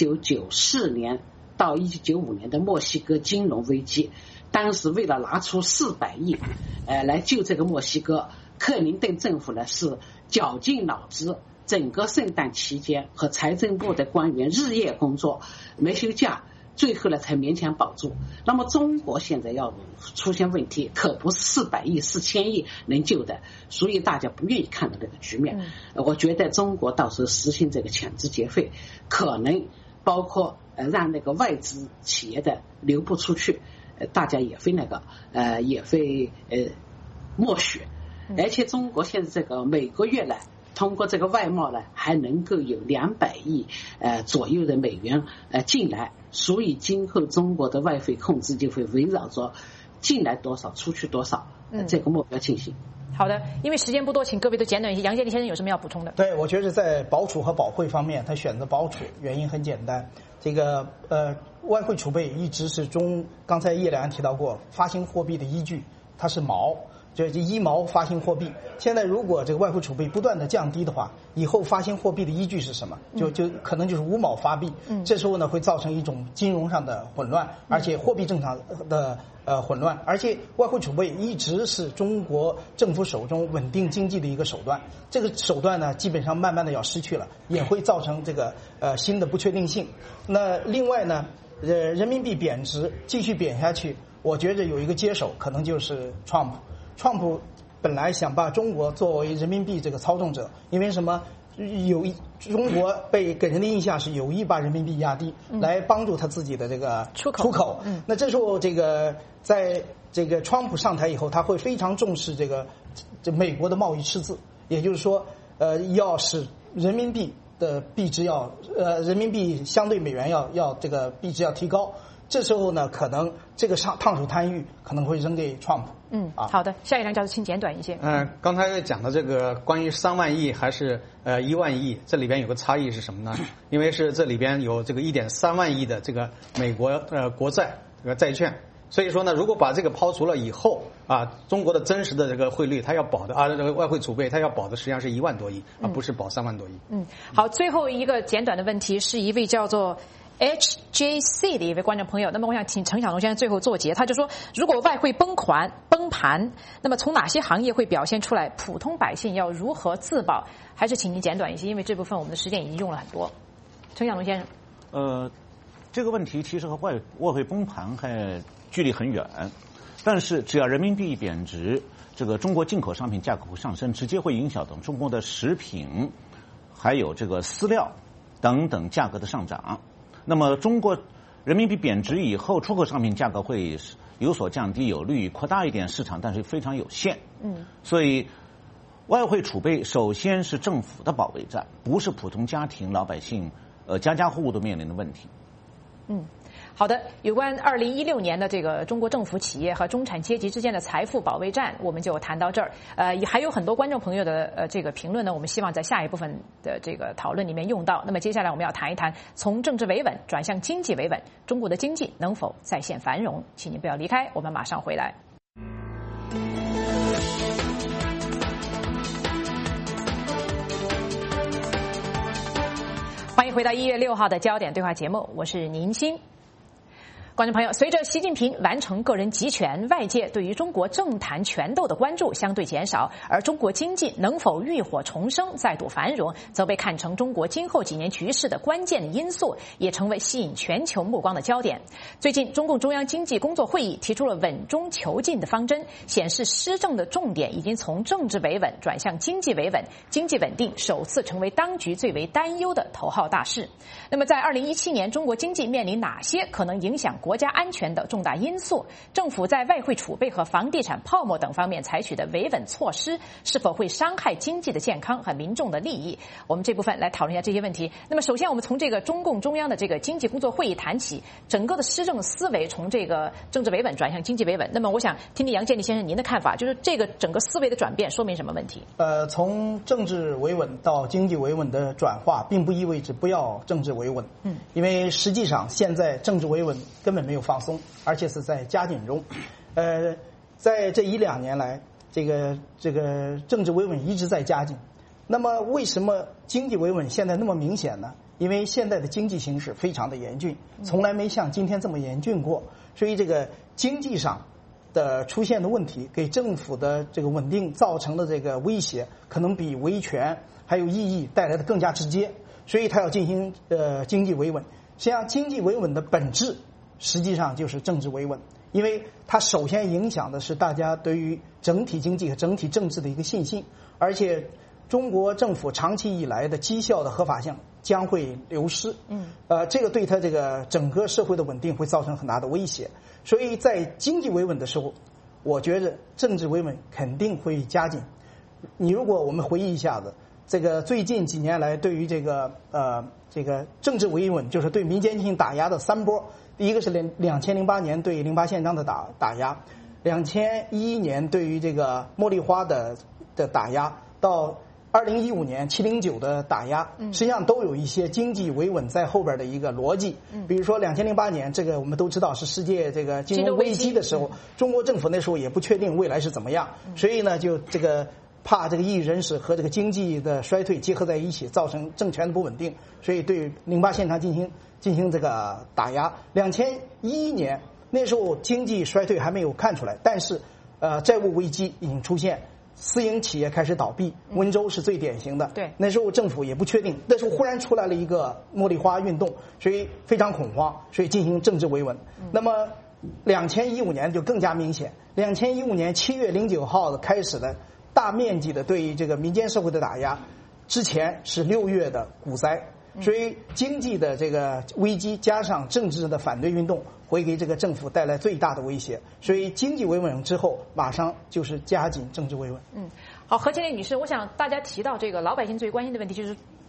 1994年到1995年的墨西哥金融危机，当时为了拿出400亿，来救这个墨西哥，克林顿政府呢是绞尽脑汁，整个圣诞期间和财政部的官员日夜工作，没休假。最后呢才勉强保住。那么中国现在要出现问题，可不是400亿、4000亿能救的，所以大家不愿意看到这个局面。我觉得中国到时候实行这个强制结汇，可能包括让那个外资企业的流不出去，大家也会也会默许。而且中国现在这个每个月呢，通过这个外贸呢，还能够有200亿左右的美元进来，所以今后中国的外汇控制就会围绕着进来多少出去多少这个目标进行。 好的，因为时间不多，请各位都简短一些。杨建立先生有什么要补充的？ 对，我觉得在保储和保汇方面，他选择保储原因很简单，这个外汇储备一直是刚才叶良提到过，发行货币的依据，它是毛。就1毛发行货币，现在如果这个外汇储备不断的降低的话，以后发行货币的依据是什么？就可能就是5毛发币。这时候呢会造成一种金融上的混乱，而且货币正常的混乱，而且外汇储备一直是中国政府手中稳定经济的一个手段。这个手段呢，基本上慢慢的要失去了，也会造成这个新的不确定性。那另外呢，人民币贬值继续贬下去，我觉得有一个接手可能就是Trump 本来想把中国作为人民币这个操纵者，因为什么？中国给人的印象是有意把人民币压低，来帮助他自己的这个出口。那这时候在这个川普上台以后，他会非常重视这美国的贸易赤字，也就是说，要使人民币的币值人民币相对美元要这个币值要提高。 这时候呢，可能这个烫手山芋可能会扔给川普。 好的，下一张教授请简短一些。 刚才讲的这个关于3万亿还是1万亿，这里边有个差异是什么呢？因为是这里边有这个1.3万亿的这个美国国债这个债券，所以说呢，如果把这个抛除了以后中国的真实的这个汇率它要保的这个外汇储备它要保的实际上是1万多亿，而不是保3万多亿。 好，最后一个简短的问题是一位叫做HJC 的一位观众朋友，那么我想请陈晓东先生最后做结，他就说，如果外汇崩盘，那么从哪些行业会表现出来？普通百姓要如何自保？还是请您简短一些，因为这部分我们的时间已经用了很多。陈晓东先生， 这个问题其实和外汇崩盘还距离很远，但是只要人民币贬值，这个中国进口商品价格会上升，直接会影响到中国的食品，还有这个饲料等等价格的上涨。那么中国人民币贬值以后，出口商品价格会有所降低，有利于扩大一点市场，但是非常有限。所以外汇储备首先是政府的保卫战，不是普通家庭老百姓家家户户都面临的问题。 好的，有关2016年的这个中国政府、企业和中产阶级之间的财富保卫战，我们就谈到这儿。也还有很多观众朋友的这个评论呢，我们希望在下一部分的这个讨论里面用到。那么接下来我们要谈一谈从政治维稳转向经济维稳，中国的经济能否再现繁荣？请您不要离开，我们马上回来。欢迎回到1月6号的焦点对话节目，我是宁鑫。观众朋友，随着习近平完成个人集权，外界对于中国政坛权斗的关注相对减少，而中国经济能否浴火重生、再度繁荣，则被看成中国今后几年局势的关键的因素，也成为吸引全球目光的焦点。最近，中共中央经济工作会议提出了稳中求进的方针，显示施政的重点已经从政治维稳转向经济维稳，经济稳定首次成为当局最为担忧的头号大事。那么，在2017年，中国经济面临哪些可能影响国家安全的重大因素？政府在外汇储备和房地产泡沫等方面采取的维稳措施，是否会伤害经济的健康和民众的利益？我们这部分来讨论一下这些问题。那么，首先我们从这个中共中央的这个经济工作会议谈起，整个的施政思维从这个政治维稳转向经济维稳。那么，我想听听杨建立先生您的看法，就是这个整个思维的转变说明什么问题？ 从政治维稳到经济维稳的转化，并不意味着不要政治维稳。因为实际上现在政治维稳根本没有放松，而且是在加紧中。在这1-2年来，这个政治维稳一直在加紧。那么为什么经济维稳现在那么明显呢？因为现在的经济形势非常的严峻，从来没像今天这么严峻过，所以这个经济上的出现的问题，给政府的这个稳定造成的这个威胁，可能比维权还有意义带来的更加直接。所以他要进行经济维稳。实际上，经济维稳的本质实际上就是政治维稳，因为它首先影响的是大家对于整体经济和整体政治的一个信心，而且中国政府长期以来的绩效的合法性将会流失。这个对它这个整个社会的稳定会造成很大的威胁。所以在经济维稳的时候，我觉得政治维稳肯定会加紧。如果我们回忆一下子，这个最近几年来对于这个政治维稳，就是对民间进行打压的3波。第一个是2008年对08宪章的打压，2011年对于这个茉莉花的打压，到2015年709的打压，实际上都有一些经济维稳在后边的一个逻辑。比如说2008年，这个我们都知道是世界这个金融危机的时候，中国政府那时候也不确定未来是怎么样，所以呢就这个怕这个异议人士和这个经济的衰退结合在一起，造成政权的不稳定，所以对08宪章进行这个打压。2011年那时候经济衰退还没有看出来，但是债务危机已经出现，私营企业开始倒闭，温州是最典型的。 对， 那时候政府也不确定，那时候忽然出来了一个茉莉花运动，所以非常恐慌，所以进行政治维稳。那么2015年就更加明显，2015年7月09号开始的大面积的对于这个民间社会的打压，之前是6月的股灾，所以经济的这个危机加上政治的反对运动，会给这个政府带来最大的威胁。所以经济维稳之后，马上就是加紧政治维稳。 好，何建烈女士，我想大家提到这个老百姓最关心的问题，就是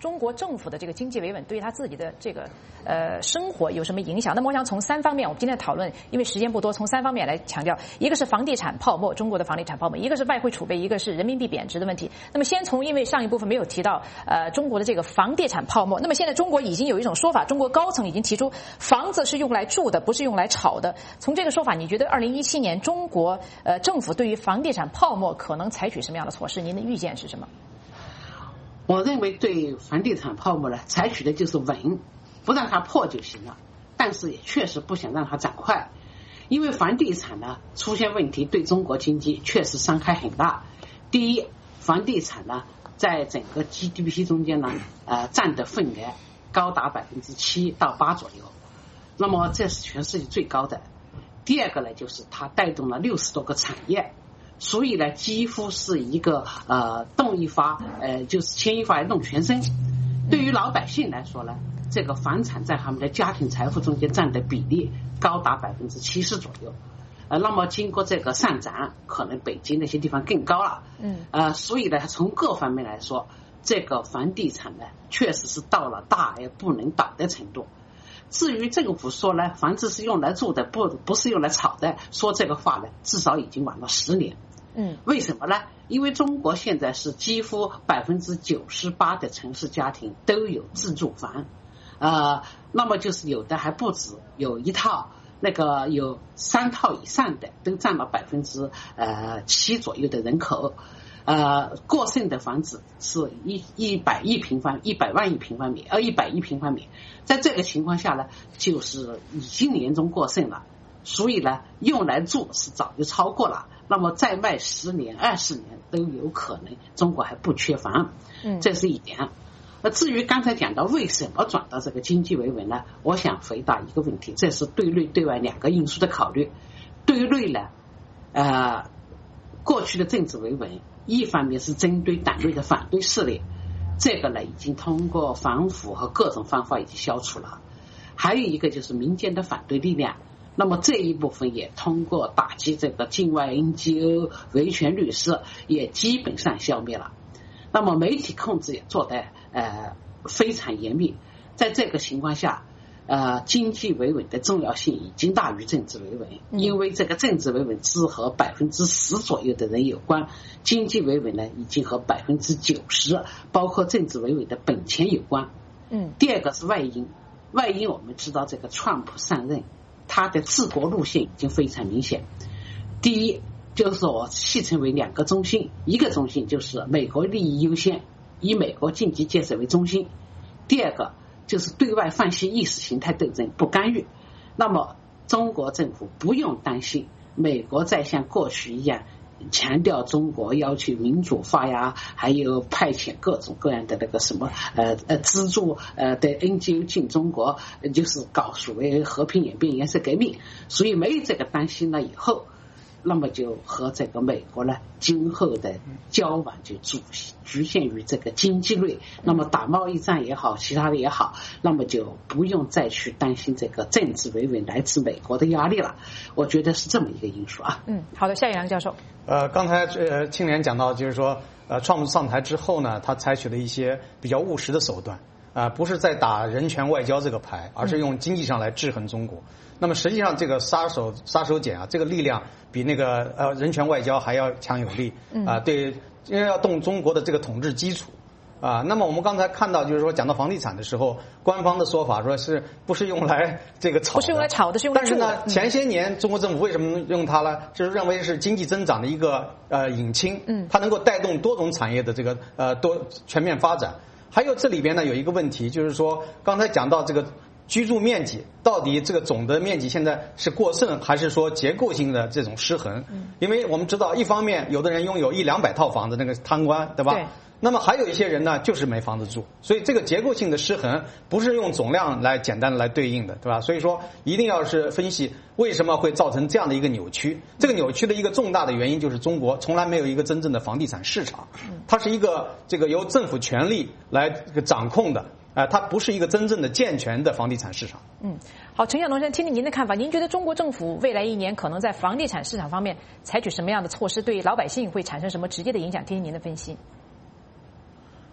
中国政府的这个经济维稳对他自己的这个生活有什么影响？那么我想从3方面，我们今天的讨论因为时间不多，从3方面来强调，一个是房地产泡沫，中国的房地产泡沫，一个是外汇储备，一个是人民币贬值的问题。那么先从因为上一部分没有提到中国的这个房地产泡沫，那么现在中国已经有一种说法，中国高层已经提出房子是用来住的，不是用来炒的。从这个说法，你觉得2017年中国政府对于房地产泡沫可能采取什么样的措施？您的预见是什么？ 我认为对房地产泡沫呢，采取的就是稳，不让它破就行了。但是也确实不想让它涨快，因为房地产呢出现问题，对中国经济确实伤害很大。第一，房地产呢在整个 GDP 中间呢，占的份额高达7%到8%左右，那么这是全世界最高的。第二个呢，就是它带动了60多个产业，所以呢，几乎是一个动一发，就是牵一发而动全身。对于老百姓来说呢，这个房产在他们的家庭财富中间占的比例高达70%左右。那么经过这个上涨，可能北京那些地方更高了。所以呢，从各方面来说，这个房地产呢，确实是到了大而不能倒的程度。至于政府说呢，房子是用来住的，不是用来炒的，说这个话呢，至少已经晚了10年。为什么呢？因为中国现在是几乎98%的城市家庭都有自住房，那么就是有的还不止，有1套，那个有3套以上的都占了7%左右的人口。过剩的房子是100亿平方米，100亿平方米，在这个情况下呢，就是已经严重过剩了，所以呢，用来住是早就超过了，那么再卖10年、20年都有可能，中国还不缺房，这是一点。至于刚才讲到为什么转到这个经济维稳呢？我想回答一个问题，这是对内对外2个因素的考虑。对内呢，过去的政治维稳，一方面是针对党内的反对势力，这个呢已经通过反腐和各种方法已经消除了。还有一个就是民间的反对力量，那么这一部分也通过打击这个境外 NGO、维权律师也基本上消灭了。那么媒体控制也做得非常严密。在这个情况下，经济维稳的重要性已经大于政治维稳，因为这个政治维稳只和10%左右的人有关，经济维稳呢已经和90%，包括政治维稳的本钱有关。第二个是外因，外因我们知道这个川普上任，他的治国路线已经非常明显。第一，就是我戏称为2个中心，一个中心就是美国利益优先，以美国经济建设为中心；第二个就是对外放弃意识形态斗争，不干预。那么中国政府不用担心美国再像过去一样强调中国要求民主化呀，还有派遣各种各样的那个什么资助的 NGO 进中国，就是搞所谓和平演变、颜色革命。所以没有这个担心了以后，那么就和这个美国呢今后的交往就局限于这个经济类，那么打贸易战也好，其他的也好，那么就不用再去担心这个政治维稳来自美国的压力了。我觉得是这么一个因素啊。 好的，夏一良教授。 刚才青年讲到，就是说川普上台之后呢，他采取了一些比较务实的手段。不是在打人权外交这个牌，而是用经济上来制衡中国。那么实际上这个杀手锏啊，这个力量比那个人权外交还要强有力对，因为要动中国的这个统治基础那么我们刚才看到，就是说讲到房地产的时候，官方的说法说是不是用来这个炒的，不是用来炒的，是用来但是呢，前些年中国政府为什么用它呢？就是认为是经济增长的一个引擎，它能够带动多种产业的这个多全面发展。还有这里边呢有一个问题，就是说刚才讲到这个居住面积，到底这个总的面积现在是过剩还是说结构性的这种失衡？因为我们知道，一方面有的人拥有100-200套房子，那个贪官，对吧？对。那么还有一些人呢，就是没房子住，所以这个结构性的失衡不是用总量来简单的来对应的，对吧？所以说一定要是分析为什么会造成这样的一个扭曲。这个扭曲的一个重大的原因就是中国从来没有一个真正的房地产市场，它是一个这个由政府权力来掌控的，它不是一个真正的健全的房地产市场。 好，陈晓龙先生，听听您的看法。您觉得中国政府未来1年可能在房地产市场方面采取什么样的措施，对老百姓会产生什么直接的影响？听听您的分析。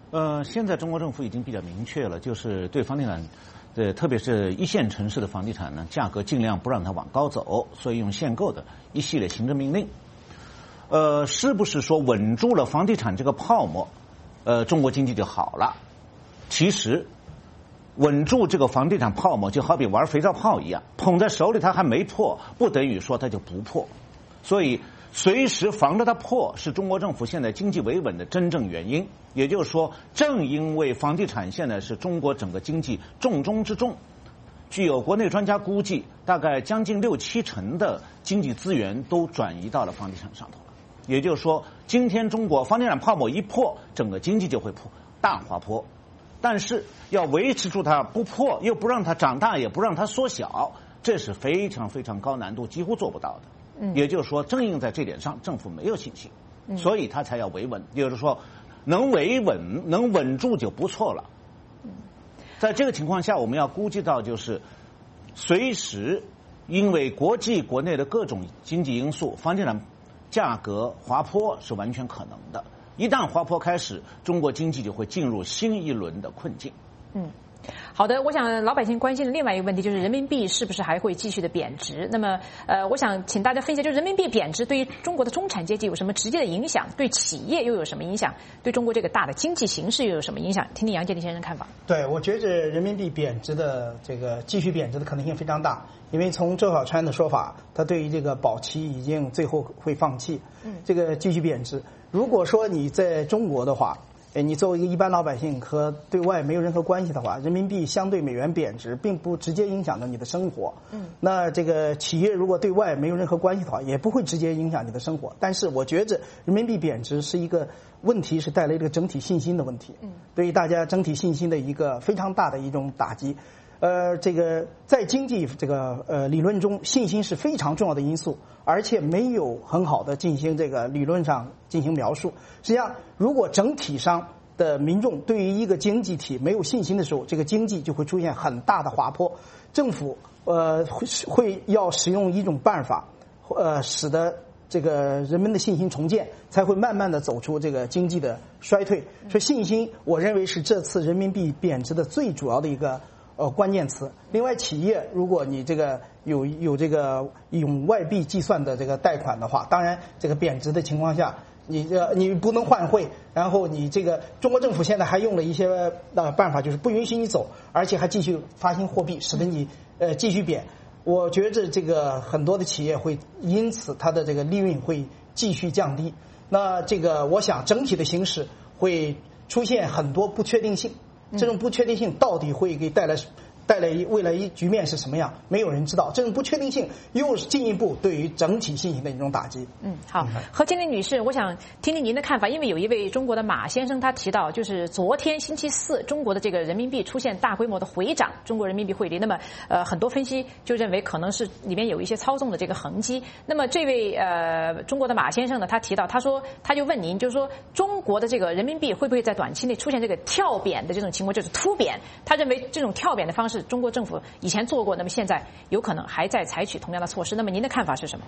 现在中国政府已经比较明确了，就是对房地产，特别是一线城市的房地产呢，价格尽量不让它往高走，所以用限购的一系列行政命令。是不是说稳住了房地产这个泡沫，中国经济就好了？其实，稳住这个房地产泡沫就好比玩肥皂泡一样，捧在手里它还没破，不等于说它就不破。所以，随时防着它破是中国政府现在经济维稳的真正原因。也就是说，正因为房地产现在是中国整个经济重中之重，据有国内专家估计，大概将近6-7成的经济资源都转移到了房地产上头了。也就是说，今天中国房地产泡沫一破，整个经济就会大滑坡。但是要维持住它不破，又不让它长大，也不让它缩小，这是非常非常高难度，几乎做不到的。也就是说，正因在这点上，政府没有信心，所以他才要维稳。也就是说，能维稳、能稳住就不错了。在这个情况下，我们要估计到，就是随时因为国际、国内的各种经济因素，房地产价格滑坡是完全可能的。一旦滑坡开始，中国经济就会进入新一轮的困境。 好的，我想老百姓关心的另外一个问题就是人民币是不是还会继续的贬值？那么，我想请大家分析，就是人民币贬值对于中国的中产阶级有什么直接的影响？对企业又有什么影响？对中国这个大的经济形势又有什么影响？听听杨洁篪先生看法。 对，我觉得人民币贬值的这个继续贬值的可能性非常大，因为从周小川的说法，他对于这个保期已经最后会放弃，这个继续贬值。如果说你在中国的话，你作为一个一般老百姓和对外没有任何关系的话，人民币相对美元贬值并不直接影响到你的生活。那这个企业如果对外没有任何关系的话，也不会直接影响你的生活。但是我觉得人民币贬值是一个问题，是带来这个整体信心的问题，对于大家整体信心的一个非常大的一种打击。这个在经济这个理论中，信心是非常重要的因素，而且没有很好的进行这个理论上进行描述。实际上，如果整体上的民众对于一个经济体没有信心的时候，这个经济就会出现很大的滑坡。政府会要使用一种办法，使得这个人们的信心重建，才会慢慢的走出这个经济的衰退。所以信心，我认为是这次人民币贬值的最主要的一个关键词。另外，企业如果你这个有这个用外币计算的这个贷款的话，当然这个贬值的情况下，你不能换汇，然后你这个中国政府现在还用了一些办法，就是不允许你走，而且还继续发行货币，使得你继续贬。我觉得这个很多的企业会因此它的这个利润会继续降低。那这个我想整体的形势会出现很多不确定性。这种不确定性到底会给带来未来局面是什么样，没有人知道。这种不确定性又是进一步对于整体信心的一种打击。 好，何金玲女士，我想听听您的看法，因为有一位中国的马先生他提到，就是昨天星期四，中国的这个人民币出现大规模的回涨，中国人民币汇率。那么很多分析就认为可能是里面有一些操纵的这个痕迹。那么这位中国的马先生呢，他提到，他说他就问您，就是说中国的这个人民币会不会在短期内出现这个跳贬的这种情况，就是突贬？他认为这种跳贬的方式中国政府以前做过，那么现在有可能还在采取同样的措施。那么您的看法是什么？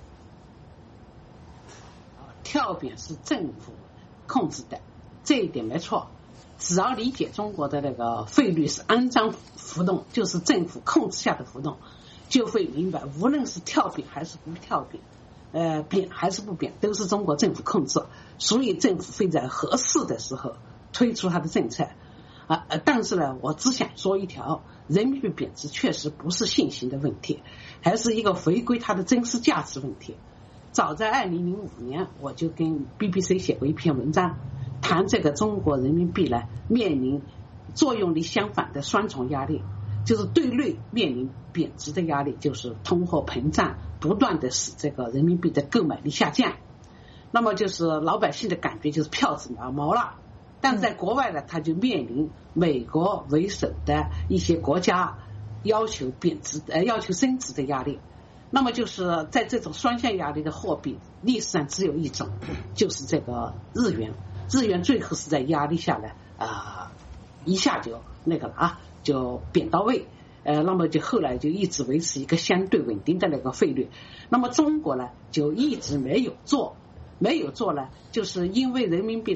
跳贬是政府控制的，这一点没错。只要理解中国的那个汇率是肮脏浮动，就是政府控制下的浮动，就会明白，无论是跳贬还是不跳贬，贬还是不贬，都是中国政府控制。所以政府会在合适的时候推出它的政策。但是呢，我只想说一条，人民币贬值确实不是信心的问题，还是一个回归它的真实价值问题。早在2005年，我就跟 BBC 写过一篇文章，谈这个中国人民币呢面临作用力相反的双重压力，就是对内面临贬值的压力，就是通货膨胀不断的使这个人民币的购买力下降，那么就是老百姓的感觉就是票子毛毛了。但在国外呢，他就面临美国为首的一些国家要求贬值、要求升值的压力。那么就是在这种双向压力的货币，历史上只有一种，就是这个日元。日元最后是在压力下呢，一下就那个了就贬到位。那么就后来就一直维持一个相对稳定的那个汇率。那么中国呢，就一直没有做呢，就是因为人民币呢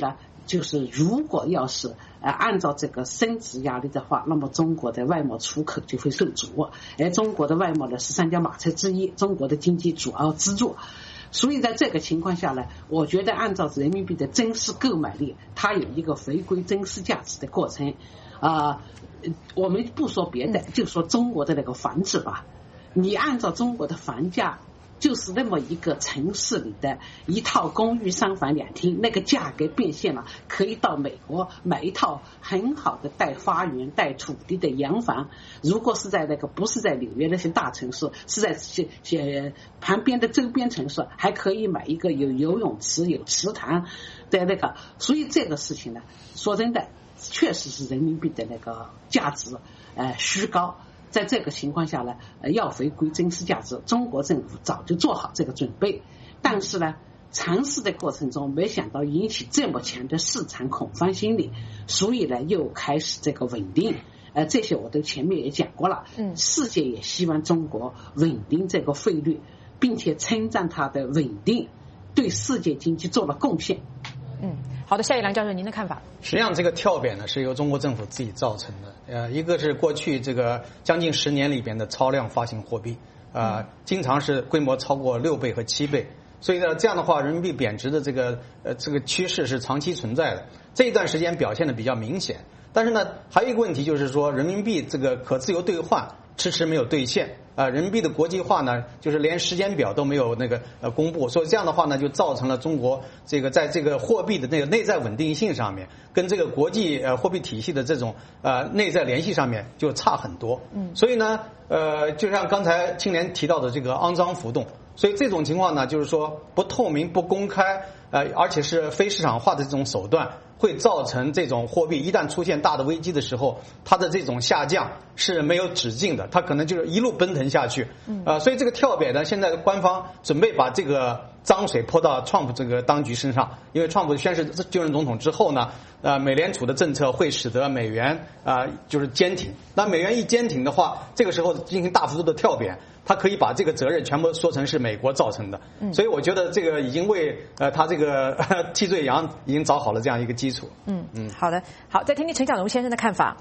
就是如果要是按照这个升值压力的话，那么中国的外贸出口就会受阻，而中国的外贸呢是3驾马车之一，中国的经济主要支柱。所以在这个情况下呢，我觉得按照人民币的真实购买力，它有一个回归真实价值的过程。我们不说别的，就说中国的那个房子吧，你按照中国的房价，就是那么一个城市里的一套公寓3房2厅，那个价格变现了，可以到美国买一套很好的带花园带土地的洋房。如果是在那个不是在纽约那些大城市，是在旁边的周边城市，还可以买一个有游泳池有池塘的那个。所以这个事情呢，说真的确实是人民币的那个价值虚高。在这个情况下呢，要回归真实价值，中国政府早就做好这个准备，但是呢，尝试的过程中没想到引起这么强的市场恐慌心理，所以呢又开始这个稳定。这些我都前面也讲过了。世界也希望中国稳定这个汇率，并且称赞它的稳定对世界经济做了贡献。 好的，夏一良教授，您的看法？ 实际上，这个跳贬呢是由中国政府自己造成的。一个是过去这个将近10年里边的超量发行货币，经常是规模超过6倍和7倍，所以呢，这样的话，人民币贬值的这个趋势是长期存在的。这一段时间表现的比较明显，但是呢，还有一个问题就是说，人民币这个可自由兑换迟迟没有兑现。人民币的国际化呢，就是连时间表都没有那个公布，所以这样的话呢，就造成了中国这个在这个货币的那个内在稳定性上面，跟这个国际货币体系的这种内在联系上面就差很多。所以呢，就像刚才青年提到的这个肮脏浮动，所以这种情况呢，就是说不透明、不公开，而且是非市场化的这种手段，会造成这种货币一旦出现大的危机的时候，它的这种下降是没有止境的，它可能就是一路奔腾下去。所以这个跳贬呢，现在官方准备把这个脏水泼到川普这个当局身上，因为川普宣誓就任总统之后呢，美联储的政策会使得美元就是坚挺。那美元一坚挺的话，这个时候进行大幅度的跳贬，他可以把这个责任全部说成是美国造成的。所以我觉得这个已经为他这个替罪羊已经找好了这样一个基础。 好的，好，再听听陈小龙先生的看法。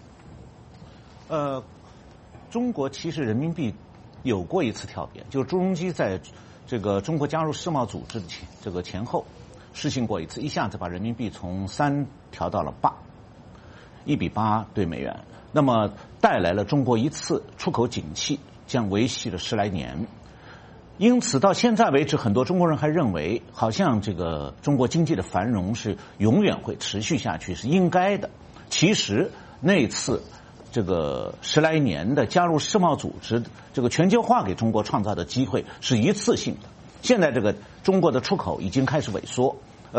中国其实人民币有过一次跳贬，就是朱镕基在这个中国加入世贸组织前后实行过一次，一下子把人民币从3调到了8，1比8对美元，那么带来了中国一次出口景气，将维系了10来年。因此到现在为止，很多中国人还认为好像这个中国经济的繁荣是永远会持续下去，是应该的。其实那次这个10来年的加入世贸组织，这个全球化给中国创造的机会是一次性的。现在这个中国的出口已经开始萎缩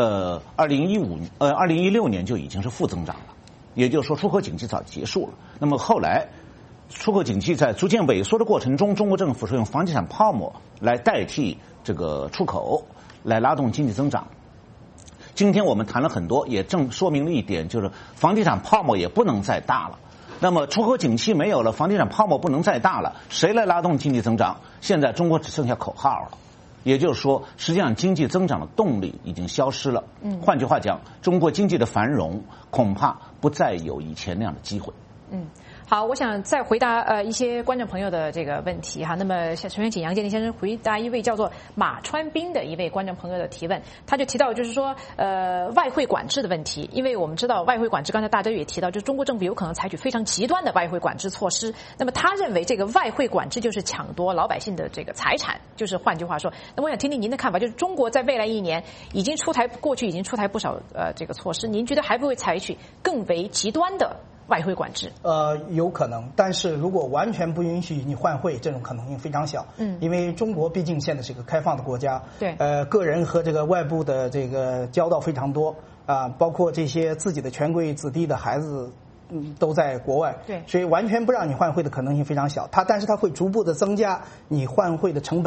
，2016年就已经是负增长了，也就是说出口景气早结束了。那么后来出口景气在逐渐萎缩的过程中，中国政府是用房地产泡沫来代替这个出口，来拉动经济增长。今天我们谈了很多，也正说明了一点，就是房地产泡沫也不能再大了。那么出口景气没有了，房地产泡沫不能再大了，谁来拉动经济增长？现在中国只剩下口号了。也就是说，实际上经济增长的动力已经消失了。换句话讲，中国经济的繁荣恐怕不再有以前那样的机会。 好，我想再回答一些观众朋友的这个问题哈。那么首先请杨建林先生回答一位叫做马川斌的一位观众朋友的提问，他就提到就是说外汇管制的问题，因为我们知道外汇管制，刚才大家也提到，就是中国政府有可能采取非常极端的外汇管制措施。那么他认为这个外汇管制就是抢夺老百姓的这个财产，就是换句话说，那么我想听听您的看法，就是中国在未来1年过去已经出台不少这个措施，您觉得还不会采取更为极端的外汇管制？ 有可能，但是如果完全不允许你换汇，这种可能性非常小。因为中国毕竟现在是个开放的国家， 对， 个人和这个外部的这个交道非常多包括这些自己的权贵子弟的孩子。都在国外， 对， 所以完全不让你换汇的可能性非常小。但是它会逐步的增加你换汇的成本，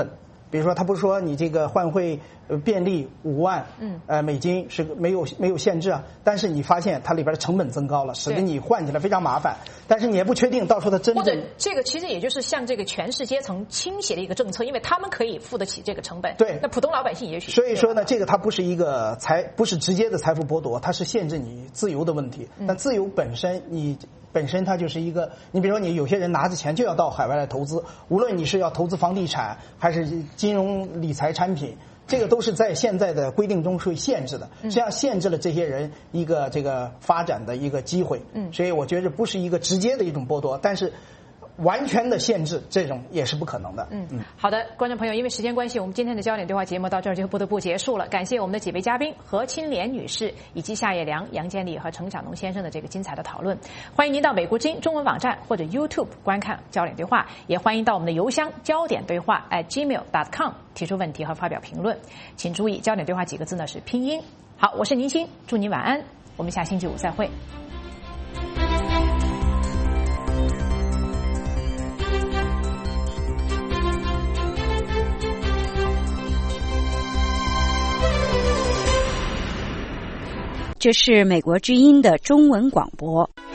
比如说，他不是说你这个换汇便利5万美金是没有限制啊，但是你发现它里边的成本增高了，使得你换起来非常麻烦。但是你也不确定到时候它真正或者这个其实也就是向这个权势阶层倾斜的一个政策，因为他们可以付得起这个成本。 对， 那普通老百姓也许。 所以说呢，这个它不是一个不是直接的财富剥夺，它是限制你自由的问题。但自由本身它就是一个，你比如说你有些人拿着钱就要到海外来投资，无论你是要投资房地产还是金融理财产品，这个都是在现在的规定中是限制的，实际上限制了这些人一个这个发展的一个机会。所以我觉得不是一个直接的一种剥夺，但是完全的限制这种也是不可能的。 好的，观众朋友，因为时间关系，我们今天的焦点对话节目到这儿就不得不结束了。感谢我们的几位嘉宾何清莲女士以及夏叶良、杨建立和程晓农先生的这个精彩的讨论。欢迎您到美国之音中文网站或者 YouTube 观看焦点对话，也欢迎到我们的邮箱焦点对话@gmail.com 提出问题和发表评论。请注意，焦点对话几个字呢是拼音。好，我是宁欣，祝您晚安，我们下星期五再会。 这是美国之音的中文广播。